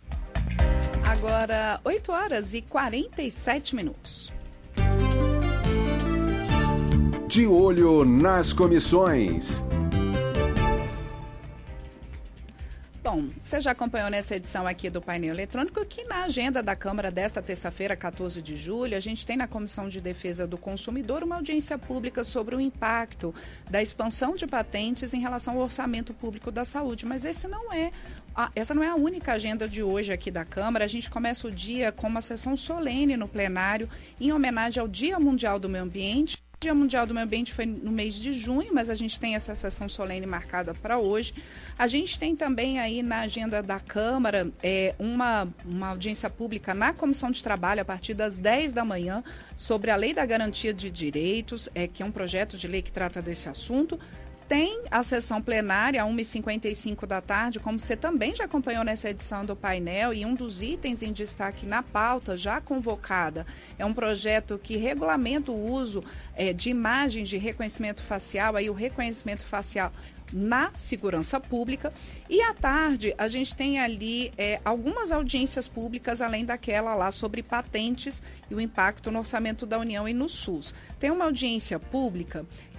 Speaker 9: Agora, oito horas e quarenta e sete minutos.
Speaker 6: De olho nas comissões.
Speaker 9: Bom, você já acompanhou nessa edição aqui do painel eletrônico que na agenda da Câmara desta terça-feira, quatorze de julho, a gente tem na Comissão de Defesa do Consumidor uma audiência pública sobre o impacto da expansão de patentes em relação ao orçamento público da saúde. Mas esse não é, a, essa não é a única agenda de hoje aqui da Câmara. A gente começa o dia com uma sessão solene no plenário em homenagem ao Dia Mundial do Meio Ambiente. O Dia Mundial do Meio Ambiente foi no mês de junho, mas a gente tem essa sessão solene marcada para hoje. A gente tem também aí na agenda da Câmara é, uma, uma audiência pública na Comissão de Trabalho a partir das dez da manhã sobre a Lei da Garantia de Direitos, é, que é um projeto de lei que trata desse assunto. Tem a sessão plenária, às uma e cinquenta e cinco da tarde, como você também já acompanhou nessa edição do painel, e um dos itens em destaque na pauta já convocada é um projeto que regulamenta o uso é, de imagens de reconhecimento facial, aí o reconhecimento facial na segurança pública. E à tarde a gente tem ali é, algumas audiências públicas, além daquela lá sobre patentes e o impacto no orçamento da União e no SUS. Tem uma audiência pública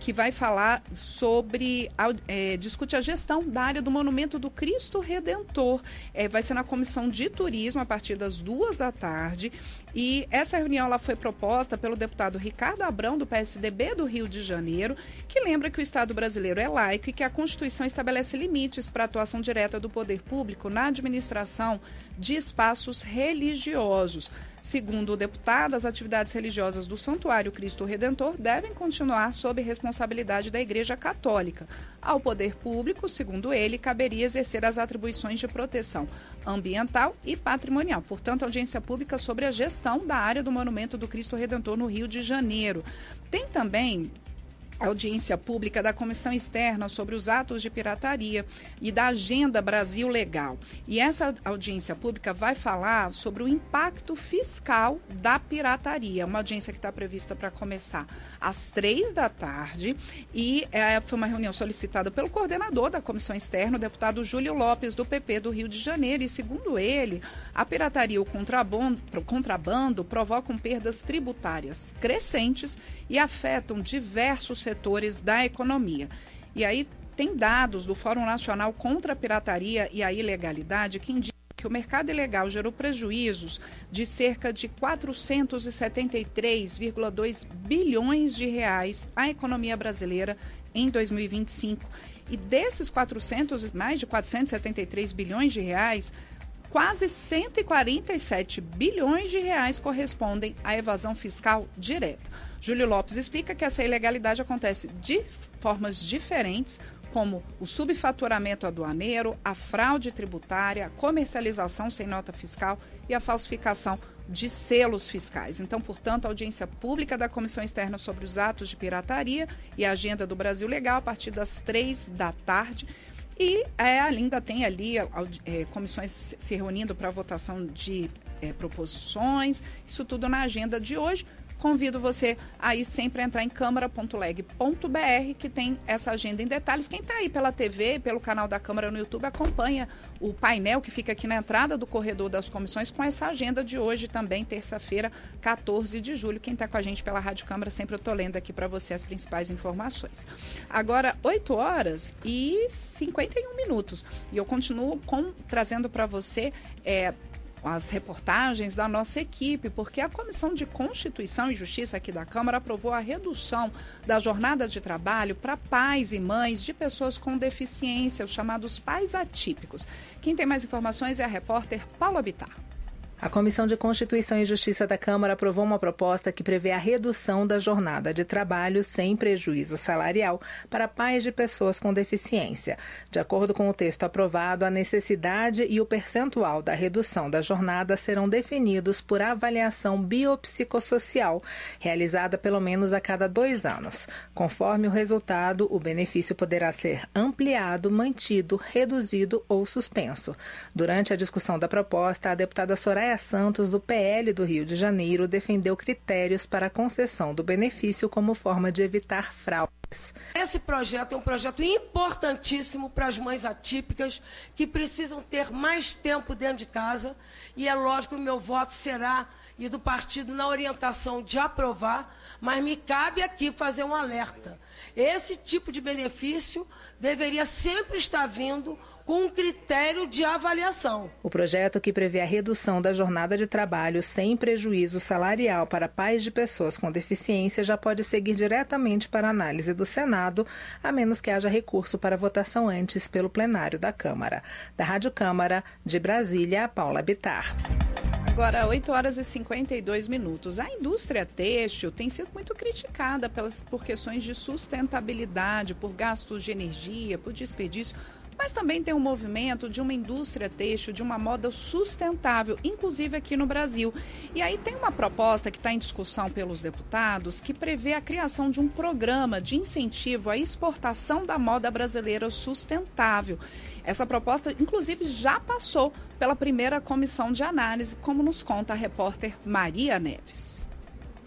Speaker 9: que vai falar sobre, é, discute a gestão da área do Monumento do Cristo Redentor. É, vai ser na Comissão de Turismo a partir das duas da tarde. E essa reunião ela foi proposta pelo deputado Ricardo Abrão, do P S D B do Rio de Janeiro, que lembra que o Estado brasileiro é laico e que a Constituição estabelece limites para a atuação direta do poder público na administração de espaços religiosos. Segundo o deputado, as atividades religiosas do Santuário Cristo Redentor devem continuar sob responsabilidade da Igreja Católica. Ao poder público, segundo ele, caberia exercer as atribuições de proteção ambiental e patrimonial. Portanto, audiência pública sobre a gestão da área do Monumento do Cristo Redentor no Rio de Janeiro. Tem também audiência pública da Comissão Externa sobre os atos de pirataria e da Agenda Brasil Legal. E essa audiência pública vai falar sobre o impacto fiscal da pirataria. Uma audiência que está prevista para começar às três da tarde e é, foi uma reunião solicitada pelo coordenador da Comissão Externa, o deputado Júlio Lopes, do P P do Rio de Janeiro. E segundo ele, a pirataria e o contrabando, contrabando provocam perdas tributárias crescentes e afetam diversos setores da economia. E aí tem dados do Fórum Nacional contra a Pirataria e a Ilegalidade que indicam que o mercado ilegal gerou prejuízos de cerca de quatrocentos e setenta e três vírgula dois bilhões de reais à economia brasileira em dois mil e vinte e cinco. E desses quatrocentos, mais de quatrocentos e setenta e três bilhões de reais, quase cento e quarenta e sete bilhões de reais correspondem à evasão fiscal direta. Júlio Lopes explica que essa ilegalidade acontece de formas diferentes, como o subfaturamento aduaneiro, a fraude tributária, a comercialização sem nota fiscal e a falsificação de selos fiscais. Então, portanto, a audiência pública da Comissão Externa sobre os atos de pirataria e a Agenda do Brasil Legal a partir das três da tarde. E é, ainda tem ali é, comissões se reunindo para votação de é, proposições, isso tudo na agenda de hoje. Convido você aí sempre a entrar em câmara ponto leg ponto br, que tem essa agenda em detalhes. Quem está aí pela T V, pelo canal da Câmara no YouTube, acompanha o painel que fica aqui na entrada do corredor das comissões com essa agenda de hoje também, terça-feira, quatorze de julho. Quem está com a gente pela Rádio Câmara, sempre eu estou lendo aqui para você as principais informações. Agora, oito horas e cinquenta e um minutos. E eu continuo com, trazendo para você... É, as reportagens da nossa equipe, porque a Comissão de Constituição e Justiça aqui da Câmara aprovou a redução da jornada de trabalho para pais e mães de pessoas com deficiência, os chamados pais atípicos. Quem tem mais informações é a repórter Paula Bittar.
Speaker 14: A Comissão de Constituição e Justiça da Câmara aprovou uma proposta que prevê a redução da jornada de trabalho sem prejuízo salarial para pais de pessoas com deficiência. De acordo com o texto aprovado, a necessidade e o percentual da redução da jornada serão definidos por avaliação biopsicossocial, realizada pelo menos a cada dois anos. Conforme o resultado, o benefício poderá ser ampliado, mantido, reduzido ou suspenso. Durante a discussão da proposta, a deputada Soraya Santos, do P L do Rio de Janeiro, defendeu critérios para a concessão do benefício como forma de evitar fraudes.
Speaker 1: Esse projeto é um projeto importantíssimo para as mães atípicas que precisam ter mais tempo dentro de casa e é lógico que o meu voto será e do partido na orientação de aprovar, mas me cabe aqui fazer um alerta. Esse tipo de benefício deveria sempre estar vindo com um critério de avaliação.
Speaker 14: O projeto, que prevê a redução da jornada de trabalho sem prejuízo salarial para pais de pessoas com deficiência, já pode seguir diretamente para análise do Senado, a menos que haja recurso para votação antes pelo plenário da Câmara. Da Rádio Câmara, de Brasília, Paula Bittar.
Speaker 9: Agora, oito horas e cinquenta e dois minutos. A indústria têxtil tem sido muito criticada pelas, por questões de sustentabilidade, por gastos de energia, por desperdício, mas também tem um movimento de uma indústria têxtil, de uma moda sustentável, inclusive aqui no Brasil. E aí tem uma proposta que está em discussão pelos deputados que prevê a criação de um programa de incentivo à exportação da moda brasileira sustentável. Essa proposta, inclusive, já passou pela primeira comissão de análise, como nos conta a repórter Maria Neves.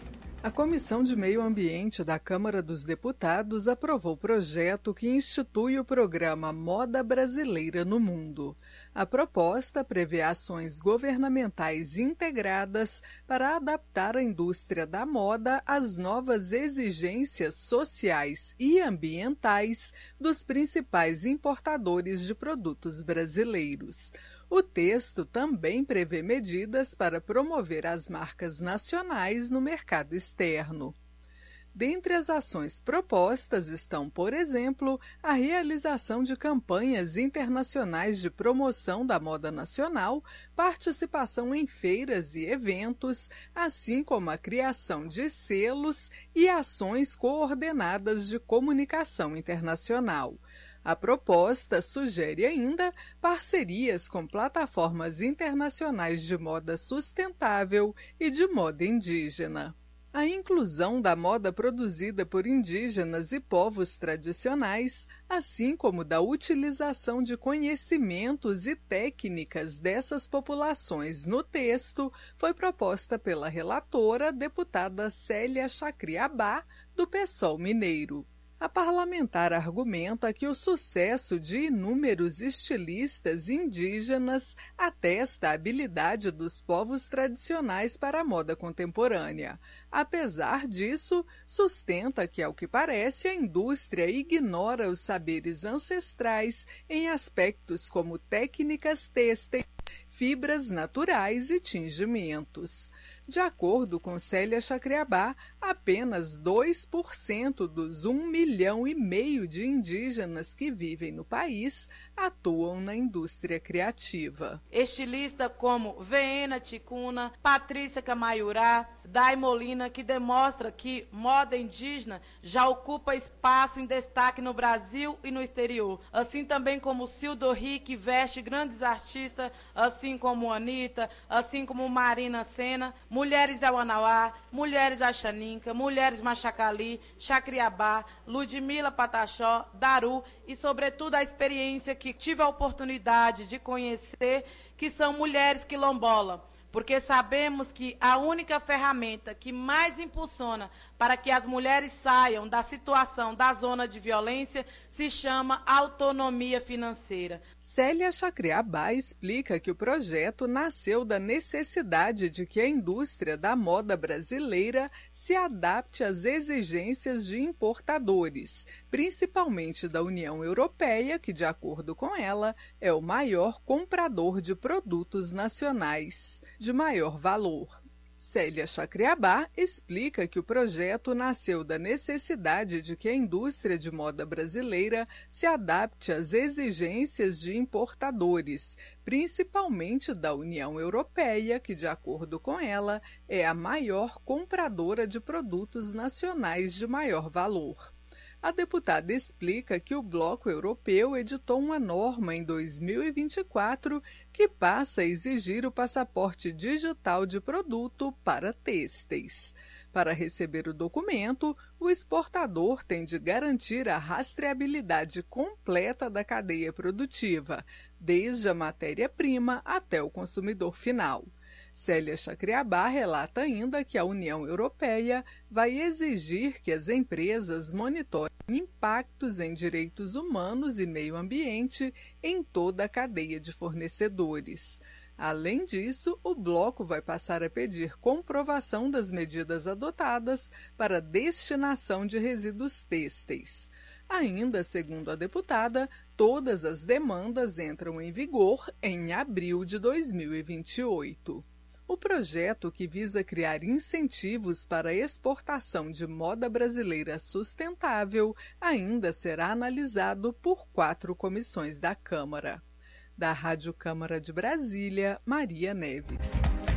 Speaker 2: A Comissão de Meio Ambiente da Câmara dos Deputados aprovou o projeto que institui o programa Moda Brasileira no Mundo. A proposta prevê ações governamentais integradas para adaptar a indústria da moda às novas exigências sociais e ambientais dos principais importadores de produtos brasileiros. O texto também prevê medidas para promover as marcas nacionais no mercado externo. Dentre as ações propostas estão, por exemplo, a realização de campanhas internacionais de promoção da moda nacional, participação em feiras e eventos, assim como a criação de selos e ações coordenadas de comunicação internacional. A proposta sugere ainda parcerias com plataformas internacionais de moda sustentável e de moda indígena. A inclusão da moda produzida por indígenas e povos tradicionais, assim como da utilização de conhecimentos e técnicas dessas populações no texto, foi proposta pela relatora, deputada Célia Chacriabá, do PSOL mineiro. A parlamentar argumenta que o sucesso de inúmeros estilistas indígenas atesta a habilidade dos povos tradicionais para a moda contemporânea. Apesar disso, sustenta que, ao que parece, a indústria ignora os saberes ancestrais em aspectos como técnicas têxteis, fibras naturais e tingimentos. De acordo com Célia Chacriabá, apenas dois por cento dos um milhão e meio de indígenas que vivem no país atuam na indústria criativa.
Speaker 3: Estilistas como Veena Ticuna, Patrícia Camaiurá, Dai Molina, que demonstra que moda indígena já ocupa espaço em destaque no Brasil e no exterior. Assim também como Cildo Ri, que veste grandes artistas, assim como Anitta, assim como Marina Sena, Mulheres Auanauá, Mulheres Axaninca, Mulheres Machacali, Chacriabá, Ludmila Pataxó, Daru e, sobretudo, a experiência que tive a oportunidade de conhecer, que são mulheres quilombolas. Porque sabemos que a única ferramenta que mais impulsiona para que as mulheres saiam da situação da zona de violência se chama autonomia financeira.
Speaker 2: Célia Chacriabá explica que o projeto nasceu da necessidade de que a indústria da moda brasileira se adapte às exigências de importadores, principalmente da União Europeia, que, de acordo com ela, é o maior comprador de produtos nacionais de maior valor. Célia Chacriabá explica que o projeto nasceu da necessidade de que a indústria de moda brasileira se adapte às exigências de importadores, principalmente da União Europeia, que, de acordo com ela, é a maior compradora de produtos nacionais de maior valor. A deputada explica que o Bloco Europeu editou uma norma em dois mil e vinte e quatro que passa a exigir o passaporte digital de produto para têxteis. Para receber o documento, o exportador tem de garantir a rastreabilidade completa da cadeia produtiva, desde a matéria-prima até o consumidor final. Célia Chacriabá relata ainda que a União Europeia vai exigir que as empresas monitorem impactos em direitos humanos e meio ambiente em toda a cadeia de fornecedores. Além disso, o bloco vai passar a pedir comprovação das medidas adotadas para destinação de resíduos têxteis. Ainda, segundo a deputada, todas as demandas entram em vigor em abril de dois mil e vinte e oito. O projeto, que visa criar incentivos para a exportação de moda brasileira sustentável, ainda será analisado por quatro comissões da Câmara. Da Rádio Câmara de Brasília, Maria Neves.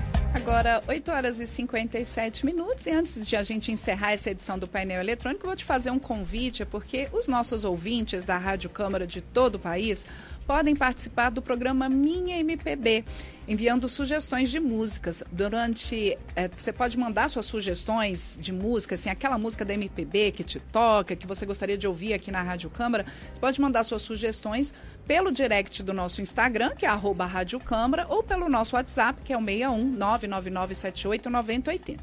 Speaker 9: Agora, oito horas e cinquenta e sete minutos, e antes de a gente encerrar essa edição do painel eletrônico, eu vou te fazer um convite, porque os nossos ouvintes da Rádio Câmara de todo o país podem participar do programa Minha M P B, enviando sugestões de músicas. Durante, é, você pode mandar suas sugestões de música, assim, aquela música da M P B que te toca, que você gostaria de ouvir aqui na Rádio Câmara. Você pode mandar suas sugestões pelo direct do nosso Instagram, que é arroba Rádio Câmara, ou pelo nosso WhatsApp, que é o seis um nove nove nove sete oito nove zero oito zero.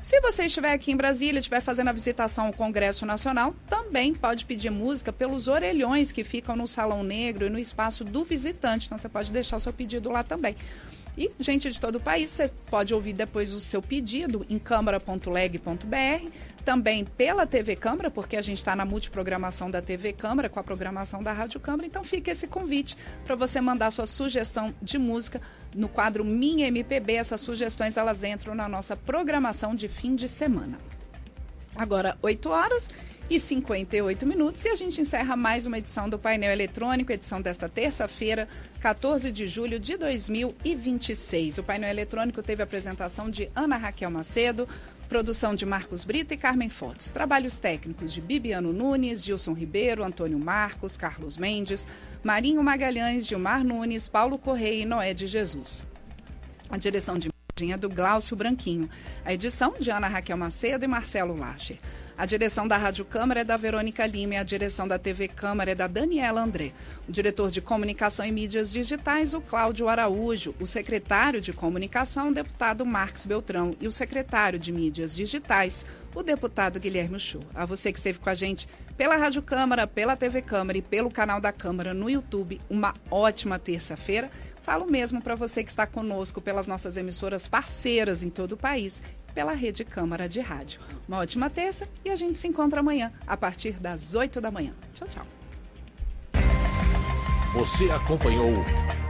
Speaker 9: Se você estiver aqui em Brasília, estiver fazendo a visitação ao Congresso Nacional, também pode pedir música pelos orelhões que ficam no Salão Negro e no espaço do visitante. Então, você pode deixar o seu pedido lá também. E, gente de todo o país, você pode ouvir depois o seu pedido em câmara ponto leg ponto br, também pela T V Câmara, porque a gente está na multiprogramação da T V Câmara com a programação da Rádio Câmara. Então, fica esse convite para você mandar sua sugestão de música no quadro Minha M P B. Essas sugestões, elas entram na nossa programação de fim de semana. Agora, oito horas e cinquenta e oito minutos, e a gente encerra mais uma edição do Painel Eletrônico, edição desta terça-feira, quatorze de julho de dois mil e vinte e seis. O Painel Eletrônico teve a apresentação de Ana Raquel Macedo, produção de Marcos Brito e Carmen Fortes, trabalhos técnicos de Bibiano Nunes, Gilson Ribeiro, Antônio Marcos, Carlos Mendes, Marinho Magalhães, Gilmar Nunes, Paulo Correia e Noé de Jesus. A direção de imagem é do Glaucio Branquinho, a edição de Ana Raquel Macedo e Marcelo Lacher. A direção da Rádio Câmara é da Verônica Lima e a direção da T V Câmara é da Daniela André. O diretor de Comunicação e Mídias Digitais, o Cláudio Araújo. O secretário de Comunicação, o deputado Marcos Beltrão. E o secretário de Mídias Digitais, o deputado Guilherme Uchoa. A você que esteve com a gente pela Rádio Câmara, pela T V Câmara e pelo canal da Câmara no YouTube, uma ótima terça-feira. Falo mesmo para você que está conosco pelas nossas emissoras parceiras em todo o país, pela Rede Câmara de Rádio. Uma ótima terça e a gente se encontra amanhã, a partir das oito da manhã. Tchau, tchau.
Speaker 12: Você acompanhou